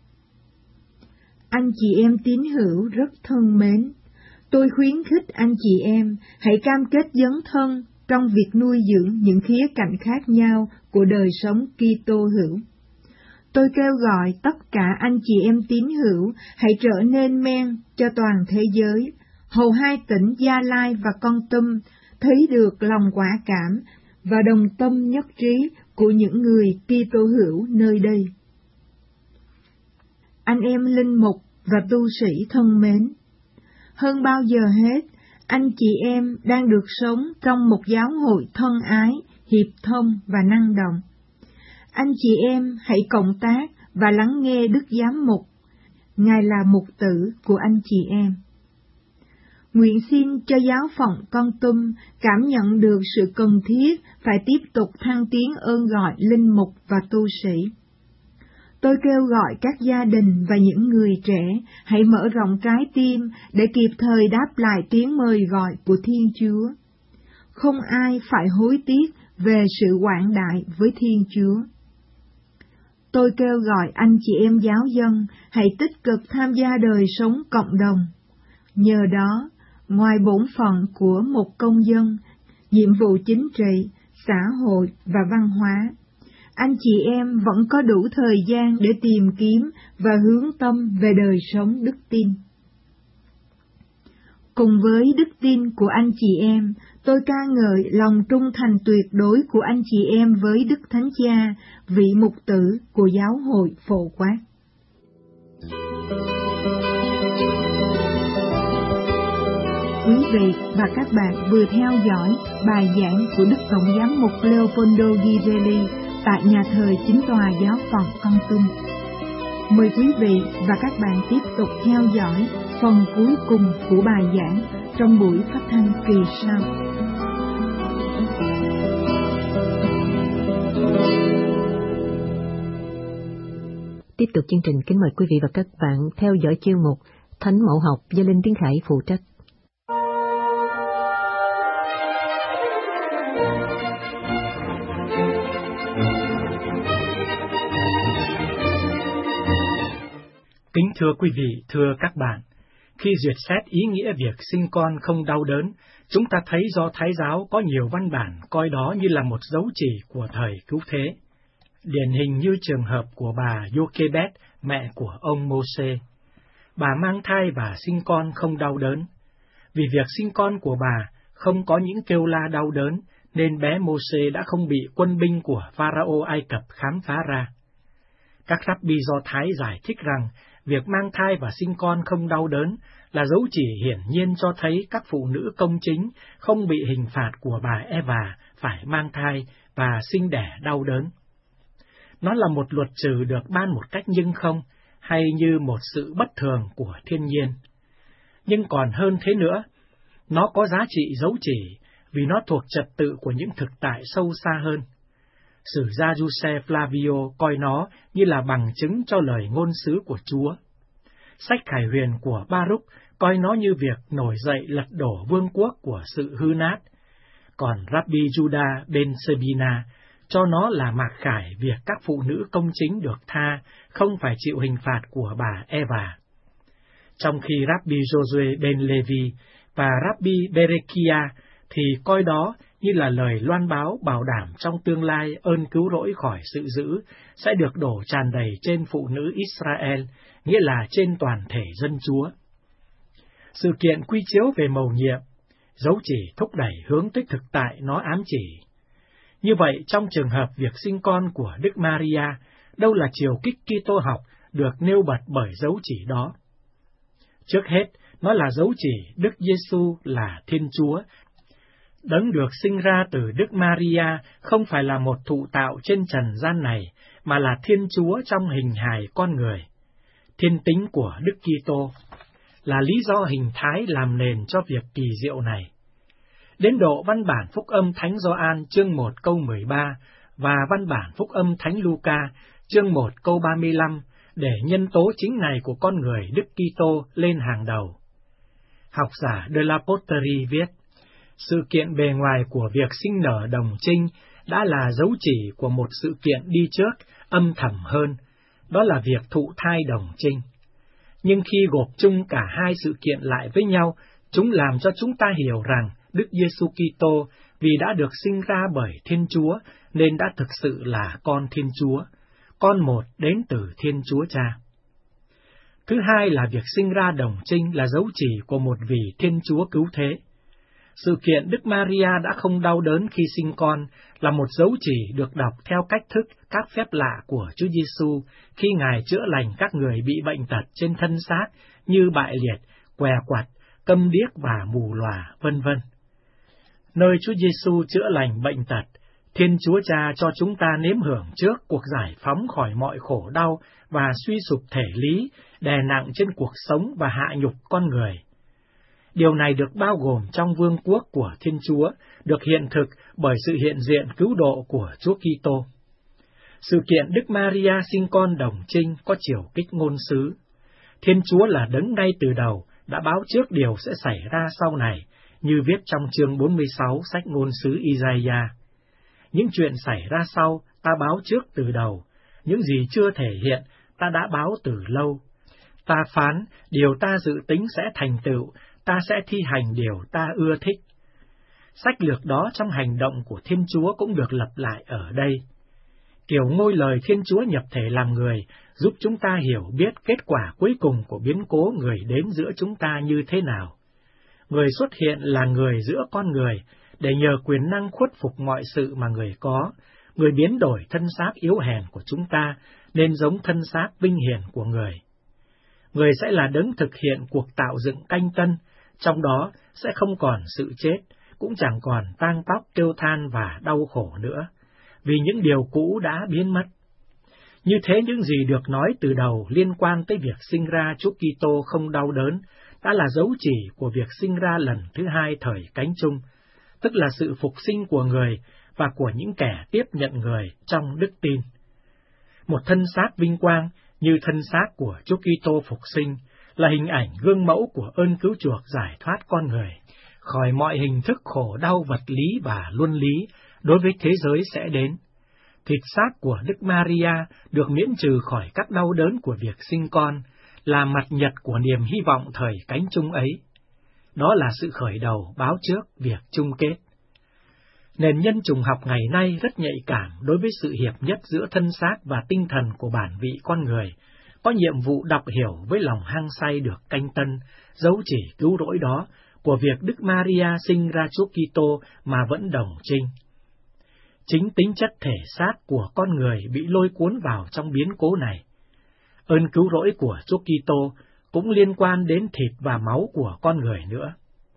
Anh chị em tín hữu rất thân mến, tôi khuyến khích anh chị em hãy cam kết dấn thân trong việc nuôi dưỡng những khía cạnh khác nhau của đời sống Kitô hữu. Tôi kêu gọi tất cả anh chị em tín hữu hãy trở nên men cho toàn thế giới, hầu hai tỉnh Gia Lai và Kon Tum thấy được lòng quả cảm và đồng tâm nhất trí của những người Kitô hữu nơi đây. Anh em linh mục và tu sĩ thân mến, hơn bao giờ hết, anh chị em đang được sống trong một giáo hội thân ái, hiệp thông và năng động. Anh chị em hãy cộng tác và lắng nghe Đức Giám mục. Ngài là mục tử của anh chị em. Nguyện xin cho giáo phận Kon Tum cảm nhận được sự cần thiết phải tiếp tục thăng tiến ơn gọi linh mục và tu sĩ. Tôi kêu gọi các gia đình và những người trẻ hãy mở rộng trái tim để kịp thời đáp lại tiếng mời gọi của Thiên Chúa. Không ai phải hối tiếc về sự quảng đại với Thiên Chúa. Tôi kêu gọi anh chị em giáo dân hãy tích cực tham gia đời sống cộng đồng. Nhờ đó, ngoài bổn phận của một công dân, nhiệm vụ chính trị, xã hội và văn hóa, anh chị em vẫn có đủ thời gian để tìm kiếm và hướng tâm về đời sống đức tin. Cùng với đức tin của anh chị em, tôi ca ngợi lòng trung thành tuyệt đối của anh chị em với Đức Thánh Cha, vị mục tử của giáo hội Phổ Quát. Quý vị và các bạn vừa theo dõi bài giảng của Đức Tổng giám mục Leopoldo Ghirelli tại nhà thờ chính tòa giáo phận Kon Tum. Mời quý vị và các bạn tiếp tục theo dõi phần cuối cùng của bài giảng trong buổi phát thanh kỳ sau. Tiếp tục chương trình, kính mời quý vị và các bạn theo dõi chuyên mục Thánh Mẫu Học do Linh Tiến Khải phụ trách. Kính thưa quý vị, thưa các bạn, khi duyệt xét ý nghĩa việc sinh con không đau đớn, chúng ta thấy do Thái giáo có nhiều văn bản coi đó như là một dấu chỉ của thời cứu thế. Điển hình như trường hợp của bà Jochebed, mẹ của ông Môsê. Bà mang thai và sinh con không đau đớn. Vì việc sinh con của bà không có những kêu la đau đớn, nên bé Mô-sê đã không bị quân binh của Pharaoh Ai Cập khám phá ra. Các Rabbi Do Thái giải thích rằng việc mang thai và sinh con không đau đớn là dấu chỉ hiển nhiên cho thấy các phụ nữ công chính không bị hình phạt của bà Eva phải mang thai và sinh đẻ đau đớn. Nó là một luật trừ được ban một cách nhưng không, hay như một sự bất thường của thiên nhiên. Nhưng còn hơn thế nữa, nó có giá trị dấu chỉ vì nó thuộc trật tự của những thực tại sâu xa hơn. Sử gia Giuse Flavio coi nó như là bằng chứng cho lời ngôn sứ của Chúa. Sách Khải Huyền của Baruch coi nó như việc nổi dậy lật đổ vương quốc của sự hư nát, còn Rabbi Judah ben Sebina cho nó là mạc khải việc các phụ nữ công chính được tha, không phải chịu hình phạt của bà Eva. Trong khi Rabbi Josué ben Levi và Rabbi Berekia thì coi đó như là lời loan báo bảo đảm trong tương lai ơn cứu rỗi khỏi sự dữ sẽ được đổ tràn đầy trên phụ nữ Israel, nghĩa là trên toàn thể dân Chúa. Sự kiện quy chiếu về mầu nhiệm, dấu chỉ thúc đẩy hướng tới thực tại nó ám chỉ. Như vậy, trong trường hợp việc sinh con của Đức Maria, đâu là chiều kích Kitô học được nêu bật bởi dấu chỉ đó. Trước hết, nó là dấu chỉ Đức Giêsu là Thiên Chúa. Đấng được sinh ra từ Đức Maria không phải là một thụ tạo trên trần gian này, mà là Thiên Chúa trong hình hài con người. Thiên tính của Đức Kitô là lý do hình thái làm nền cho việc kỳ diệu này. Đến độ văn bản Phúc âm Thánh Gioan chương một câu mười ba và văn bản Phúc âm Thánh Luca chương một câu ba mươi lăm để nhân tố chính này của con người Đức Kitô lên hàng đầu. Học giả De la Porterie viết, sự kiện bề ngoài của việc sinh nở đồng trinh đã là dấu chỉ của một sự kiện đi trước, âm thầm hơn, đó là việc thụ thai đồng trinh. Nhưng khi gộp chung cả hai sự kiện lại với nhau, chúng làm cho chúng ta hiểu rằng Đức Giêsu Kitô vì đã được sinh ra bởi Thiên Chúa nên đã thực sự là con Thiên Chúa, con một đến từ Thiên Chúa Cha. Thứ hai là việc sinh ra đồng trinh là dấu chỉ của một vị Thiên Chúa cứu thế. Sự kiện Đức Maria đã không đau đớn khi sinh con là một dấu chỉ được đọc theo cách thức các phép lạ của Chúa Giêsu khi Ngài chữa lành các người bị bệnh tật trên thân xác như bại liệt, què quặt, câm điếc và mù lòa, vân vân. Nơi Chúa Giêsu chữa lành bệnh tật, Thiên Chúa Cha cho chúng ta nếm hưởng trước cuộc giải phóng khỏi mọi khổ đau và suy sụp thể lý, đè nặng trên cuộc sống và hạ nhục con người. Điều này được bao gồm trong vương quốc của Thiên Chúa, được hiện thực bởi sự hiện diện cứu độ của Chúa Kitô. Sự kiện Đức Maria sinh con đồng trinh có chiều kích ngôn sứ. Thiên Chúa là đấng ngay từ đầu đã báo trước điều sẽ xảy ra sau này, như viết trong chương bốn mươi sáu sách ngôn sứ Isaiah. Những chuyện xảy ra sau ta báo trước từ đầu, những gì chưa thể hiện ta đã báo từ lâu. Ta phán điều ta dự tính sẽ thành tựu, ta sẽ thi hành điều ta ưa thích. Sách lược đó trong hành động của Thiên Chúa cũng được lặp lại ở đây. Kiểu ngôi lời Thiên Chúa nhập thể làm người giúp chúng ta hiểu biết kết quả cuối cùng của biến cố người đến giữa chúng ta như thế nào. Người xuất hiện là người giữa con người, để nhờ quyền năng khuất phục mọi sự mà người có, người biến đổi thân xác yếu hèn của chúng ta nên giống thân xác vinh hiển của người. Người sẽ là đấng thực hiện cuộc tạo dựng canh tân, trong đó sẽ không còn sự chết, cũng chẳng còn tang tóc kêu than và đau khổ nữa, vì những điều cũ đã biến mất. Như thế những gì được nói từ đầu liên quan tới việc sinh ra Chúa Kitô không đau đớn đã là dấu chỉ của việc sinh ra lần thứ hai thời cánh chung, tức là sự phục sinh của người và của những kẻ tiếp nhận người trong đức tin. Một thân xác vinh quang như thân xác của Chúa Kitô phục sinh là hình ảnh gương mẫu của ơn cứu chuộc giải thoát con người khỏi mọi hình thức khổ đau vật lý và luân lý đối với thế giới sẽ đến. Thịt xác của Đức Maria được miễn trừ khỏi các đau đớn của việc sinh con, là mặt nhật của niềm hy vọng thời cánh chung ấy. Đó là sự khởi đầu báo trước việc chung kết. Nền nhân chủng học ngày nay rất nhạy cảm đối với sự hiệp nhất giữa thân xác và tinh thần của bản vị con người, có nhiệm vụ đọc hiểu với lòng hăng say được canh tân, dấu chỉ cứu rỗi đó của việc Đức Maria sinh ra Chúa Kitô mà vẫn đồng trinh. Chính tính chất thể xác của con người bị lôi cuốn vào trong biến cố này. Ơn cứu rỗi của Chúa Kitô cũng liên quan đến thịt và máu của con người nữa.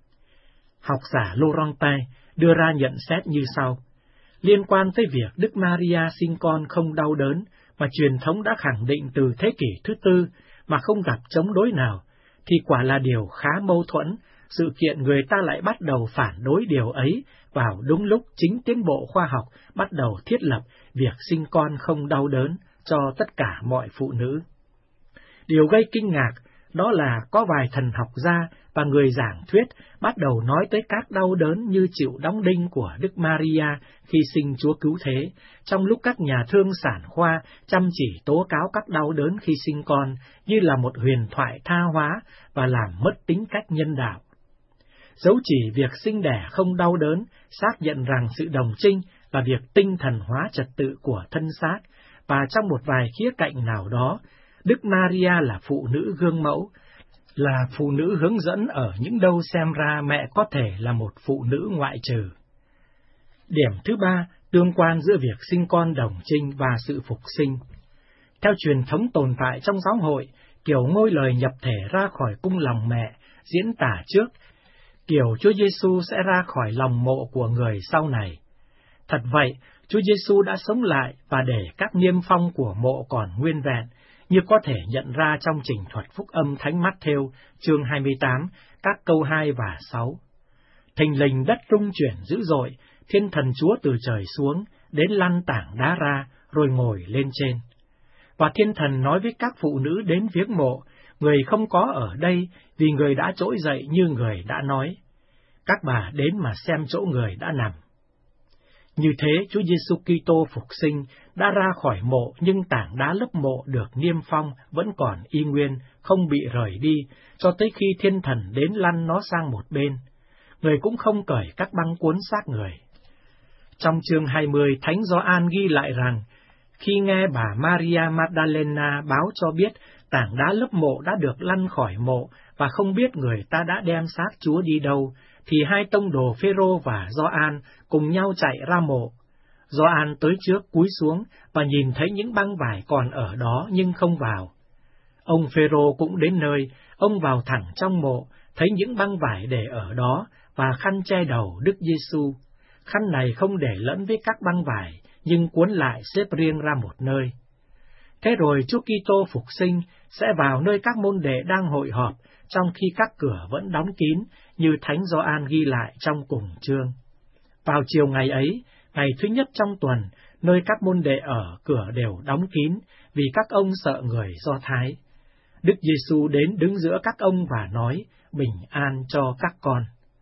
Học giả Laurentien đưa ra nhận xét như sau: liên quan tới việc Đức Maria sinh con không đau đớn mà truyền thống đã khẳng định từ thế kỷ thứ tư mà không gặp chống đối nào, thì quả là điều khá mâu thuẫn. Sự kiện người ta lại bắt đầu phản đối điều ấy vào đúng lúc chính tiến bộ khoa học bắt đầu thiết lập việc sinh con không đau đớn cho tất cả mọi phụ nữ. Điều gây kinh ngạc đó là có vài thần học gia và người giảng thuyết bắt đầu nói tới các đau đớn như chịu đóng đinh của Đức Maria khi sinh Chúa Cứu Thế, trong lúc các nhà thương sản khoa chăm chỉ tố cáo các đau đớn khi sinh con như là một huyền thoại tha hóa và làm mất tính cách nhân đạo. Dấu chỉ việc sinh đẻ không đau đớn xác nhận rằng sự đồng trinh là việc tinh thần hóa trật tự của thân xác, và trong một vài khía cạnh nào đó, Đức Maria là phụ nữ gương mẫu, là phụ nữ hướng dẫn ở những đâu xem ra mẹ có thể là một phụ nữ ngoại trừ. Điểm thứ ba, tương quan giữa việc sinh con đồng trinh và sự phục sinh. Theo truyền thống tồn tại trong giáo hội, kiểu ngôi lời nhập thể ra khỏi cung lòng mẹ diễn tả trước, kiểu Chúa Giêsu sẽ ra khỏi lòng mộ của người sau này. Thật vậy, Chúa Giêsu đã sống lại và để các niêm phong của mộ còn nguyên vẹn, như có thể nhận ra trong trình thuật phúc âm Thánh Mát-thêu chương hai mươi tám, các câu hai và sáu. Thình lình đất rung chuyển dữ dội, Thiên Thần Chúa từ trời xuống, đến lăn tảng đá ra, rồi ngồi lên trên. Và Thiên Thần nói với các phụ nữ đến viếng mộ, người không có ở đây vì người đã trỗi dậy như người đã nói. Các bà đến mà xem chỗ người đã nằm. Như thế, Chúa Giêsu Kitô phục sinh đã ra khỏi mộ, nhưng tảng đá lấp mộ được niêm phong vẫn còn y nguyên, không bị rời đi, cho tới khi Thiên Thần đến lăn nó sang một bên. Người cũng không cởi các băng cuốn xác người. Trong chương hai mươi, Thánh Gioan ghi lại rằng, khi nghe bà Maria Magdalena báo cho biết tảng đá lấp mộ đã được lăn khỏi mộ và không biết người ta đã đem xác Chúa đi đâu, thì hai tông đồ Phêrô và Gioan cùng nhau chạy ra mộ. Gioan tới trước cúi xuống và nhìn thấy những băng vải còn ở đó nhưng không vào. Ông Phêrô cũng đến nơi, ông vào thẳng trong mộ, thấy những băng vải để ở đó và khăn che đầu Đức Giêsu. Khăn này không để lẫn với các băng vải, nhưng cuốn lại xếp riêng ra một nơi. Thế rồi Chúa Kitô phục sinh sẽ vào nơi các môn đệ đang hội họp, trong khi các cửa vẫn đóng kín, như Thánh Gioan ghi lại trong cùng chương. Vào chiều ngày ấy, ngày thứ nhất trong tuần, nơi các môn đệ ở cửa đều đóng kín, vì các ông sợ người Do Thái. Đức Giêsu đến đứng giữa các ông và nói, bình an cho các con.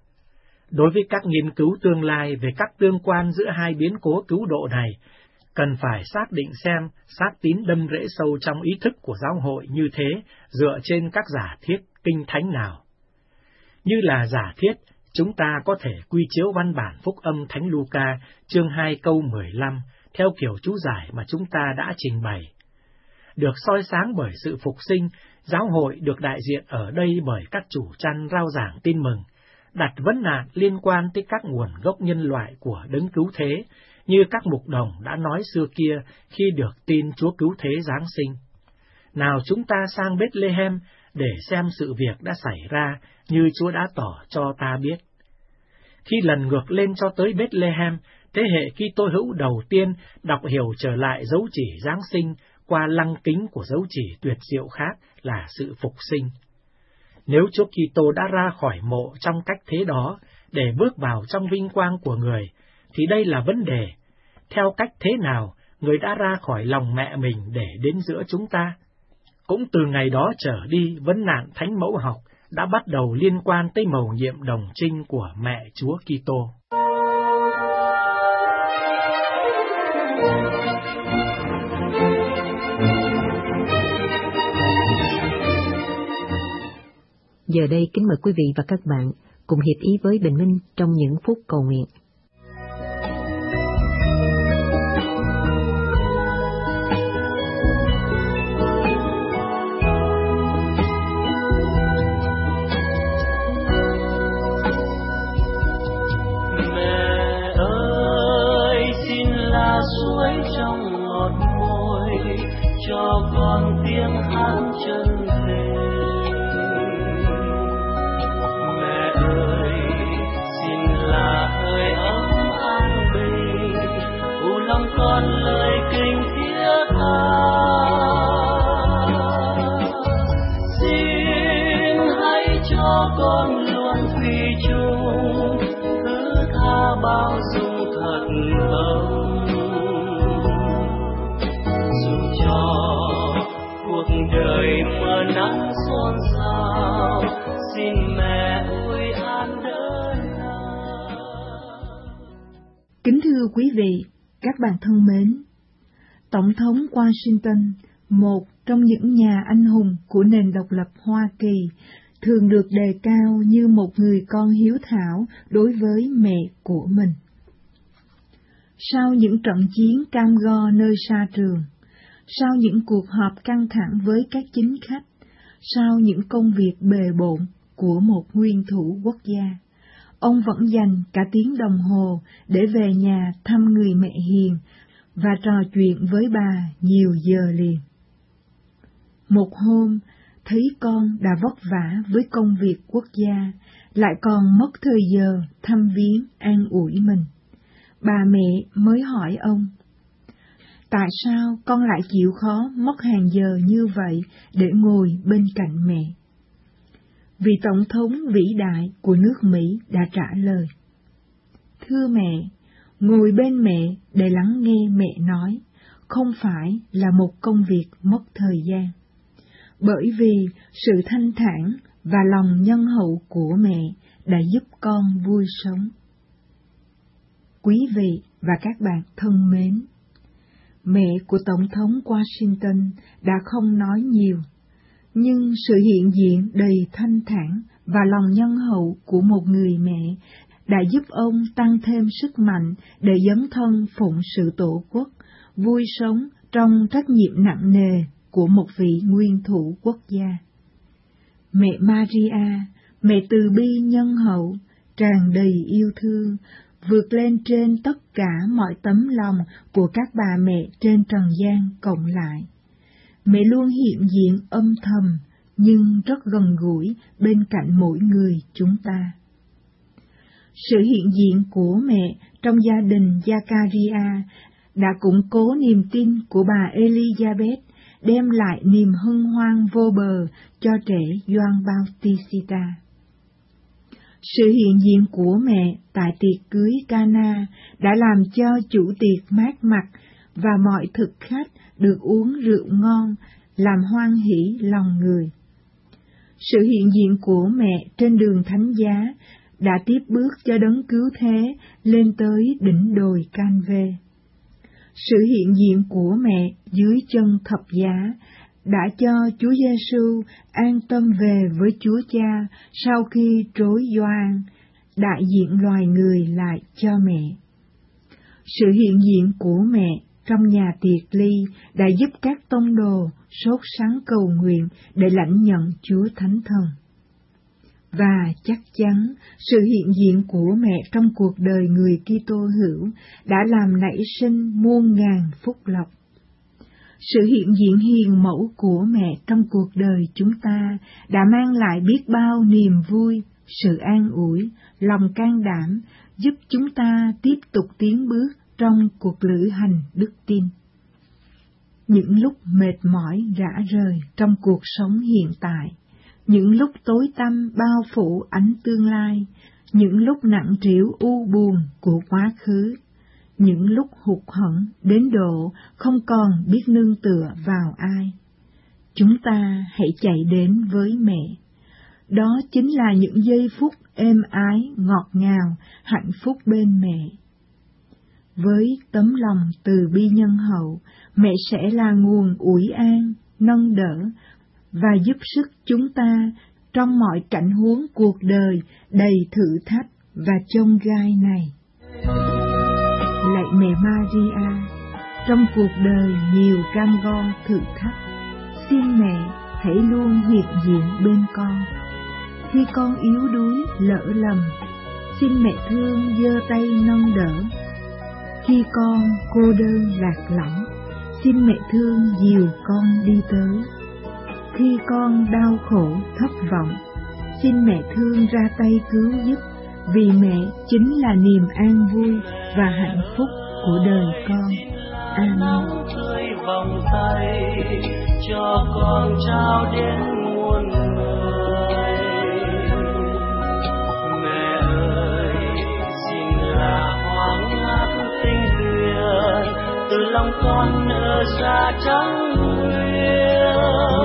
Đối với các nghiên cứu tương lai về các tương quan giữa hai biến cố cứu độ này, cần phải xác định xem xác tín đâm rễ sâu trong ý thức của giáo hội như thế dựa trên các giả thiết kinh thánh nào. Như là giả thiết, chúng ta có thể quy chiếu văn bản phúc âm Thánh Luca chương hai câu mười lăm theo kiểu chú giải mà chúng ta đã trình bày. Được soi sáng bởi sự phục sinh, giáo hội được đại diện ở đây bởi các chủ chăn rao giảng tin mừng, đặt vấn nạn liên quan tới các nguồn gốc nhân loại của đấng cứu thế, như các mục đồng đã nói xưa kia khi được tin Chúa Cứu Thế Giáng sinh. Nào chúng ta sang Bethlehem để xem sự việc đã xảy ra như Chúa đã tỏ cho ta biết. Khi lần ngược lên cho tới Bethlehem, thế hệ Kitô hữu đầu tiên đọc hiểu trở lại dấu chỉ Giáng sinh qua lăng kính của dấu chỉ tuyệt diệu khác là sự phục sinh. Nếu Chúa Kitô đã ra khỏi mộ trong cách thế đó để bước vào trong vinh quang của người, thì đây là vấn đề, theo cách thế nào người đã ra khỏi lòng mẹ mình để đến giữa chúng ta? Cũng từ ngày đó trở đi, vấn nạn thánh mẫu học đã bắt đầu liên quan tới mầu nhiệm đồng trinh của mẹ Chúa Kitô. Giờ đây kính mời quý vị và các bạn cùng hiệp ý với Bình Minh trong những phút cầu nguyện. Mẹ ơi, xin con luôn thủy chung, thứ tha bao dung thật tâm. Dù cho cuộc đời mưa nắng xôn xao, xin mẹ ơi an đỡ nào. Kính thưa quý vị, các bạn thân mến, Tổng thống Washington, một trong những nhà anh hùng của nền độc lập Hoa Kỳ, thường được đề cao như một người con hiếu thảo đối với mẹ của mình. Sau những trận chiến cam go nơi xa trường, sau những cuộc họp căng thẳng với các chính khách, sau những công việc bề bộn của một nguyên thủ quốc gia, ông vẫn dành cả tiếng đồng hồ để về nhà thăm người mẹ hiền và trò chuyện với bà nhiều giờ liền. Một hôm, thấy con đã vất vả với công việc quốc gia, lại còn mất thời giờ thăm viếng an ủi mình, bà mẹ mới hỏi ông, tại sao con lại chịu khó mất hàng giờ như vậy để ngồi bên cạnh mẹ? Vị Tổng thống vĩ đại của nước Mỹ đã trả lời, thưa mẹ, ngồi bên mẹ để lắng nghe mẹ nói, không phải là một công việc mất thời gian. Bởi vì sự thanh thản và lòng nhân hậu của mẹ đã giúp con vui sống. Quý vị và các bạn thân mến, mẹ của Tổng thống Washington đã không nói nhiều, nhưng sự hiện diện đầy thanh thản và lòng nhân hậu của một người mẹ đã giúp ông tăng thêm sức mạnh để dấn thân phụng sự tổ quốc, vui sống trong trách nhiệm nặng nề của một vị nguyên thủ quốc gia. Mẹ Maria, mẹ từ bi nhân hậu, tràn đầy yêu thương, vượt lên trên tất cả mọi tấm lòng của các bà mẹ trên trần gian cộng lại. Mẹ luôn hiện diện âm thầm, nhưng rất gần gũi bên cạnh mỗi người chúng ta. Sự hiện diện của mẹ trong gia đình Zachariah đã củng cố niềm tin của bà Elizabeth, đem lại niềm hân hoan vô bờ cho trẻ Gioan Bautista. Sự hiện diện của mẹ tại tiệc cưới Cana đã làm cho chủ tiệc mát mặt và mọi thực khách được uống rượu ngon, làm hoan hỷ lòng người. Sự hiện diện của mẹ trên đường thánh giá đã tiếp bước cho đấng cứu thế lên tới đỉnh đồi Can-vê. Sự hiện diện của mẹ dưới chân thập giá đã cho Chúa Giêsu an tâm về với Chúa Cha sau khi trối Gioan, đại diện loài người lại cho mẹ. Sự hiện diện của mẹ trong nhà tiệc ly đã giúp các tông đồ sốt sắng cầu nguyện để lãnh nhận Chúa Thánh Thần. Và chắc chắn sự hiện diện của mẹ trong cuộc đời người Kitô hữu đã làm nảy sinh muôn ngàn phúc lộc. Sự hiện diện hiền mẫu của mẹ trong cuộc đời chúng ta đã mang lại biết bao niềm vui, sự an ủi, lòng can đảm, giúp chúng ta tiếp tục tiến bước trong cuộc lữ hành đức tin. Những lúc mệt mỏi rã rời trong cuộc sống hiện tại, những lúc tối tăm bao phủ ánh tương lai, những lúc nặng trĩu u buồn của quá khứ, những lúc hụt hẫng đến độ không còn biết nương tựa vào ai, chúng ta hãy chạy đến với mẹ. Đó chính là những giây phút êm ái, ngọt ngào, hạnh phúc bên mẹ. Với tấm lòng từ bi nhân hậu, mẹ sẽ là nguồn ủi an, nâng đỡ và giúp sức chúng ta trong mọi cảnh huống cuộc đời đầy thử thách và chông gai này. Lạy mẹ Maria, trong cuộc đời nhiều cam go thử thách, xin mẹ hãy luôn hiện diện bên con. Khi con yếu đuối lỡ lầm, xin mẹ thương giơ tay nâng đỡ. Khi con cô đơn lạc lõng, xin mẹ thương dìu con đi tới. Khi con đau khổ thất vọng, xin mẹ thương ra tay cứu giúp, vì mẹ chính là niềm an vui và hạnh phúc của đời con. Amen. Vòng tay cho con trao đến muôn người. trắng nguyên.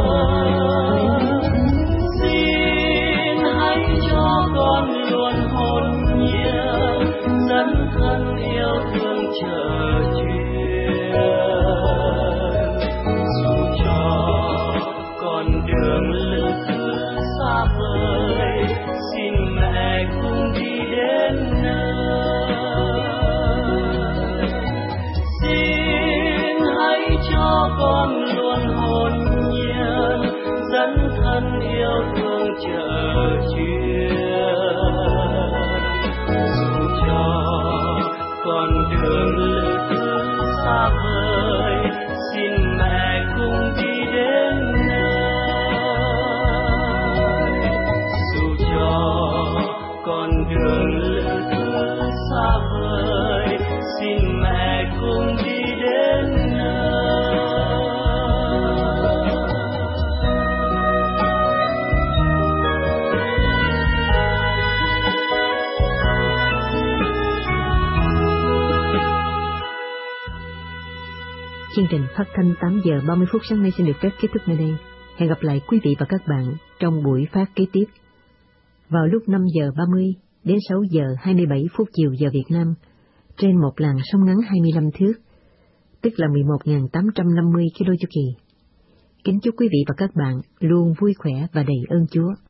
Xin hãy cho con luôn hồn nhiên dẫn thân yêu thương chờ chuyên. Dù cho con đường lữ cứ xa vời, xin mẹ cùng đi đến nơi. Xin hãy cho con luôn hồn nhiên dẫn thân yêu thương chờ chuyên. Dù cho con đường lữ cứ xa vời, xin mẹ cùng đi đến nơi. Dù cho con đường lữ cứ xa vời, xin mẹ cùng đi đến nơi. Chương trình phát thanh tám giờ ba mươi phút sáng nay xin được phép kết thúc nơi đây. Hẹn gặp lại quý vị và các bạn trong buổi phát kế tiếp vào lúc năm giờ ba mươi đến sáu giờ hai mươi bảy phút chiều giờ Việt Nam trên một làn sóng ngắn hai mươi lăm thước, tức là mười một nghìn tám trăm năm mươi ki lô chu kỳ. Kính chúc quý vị và các bạn luôn vui khỏe và đầy ơn Chúa.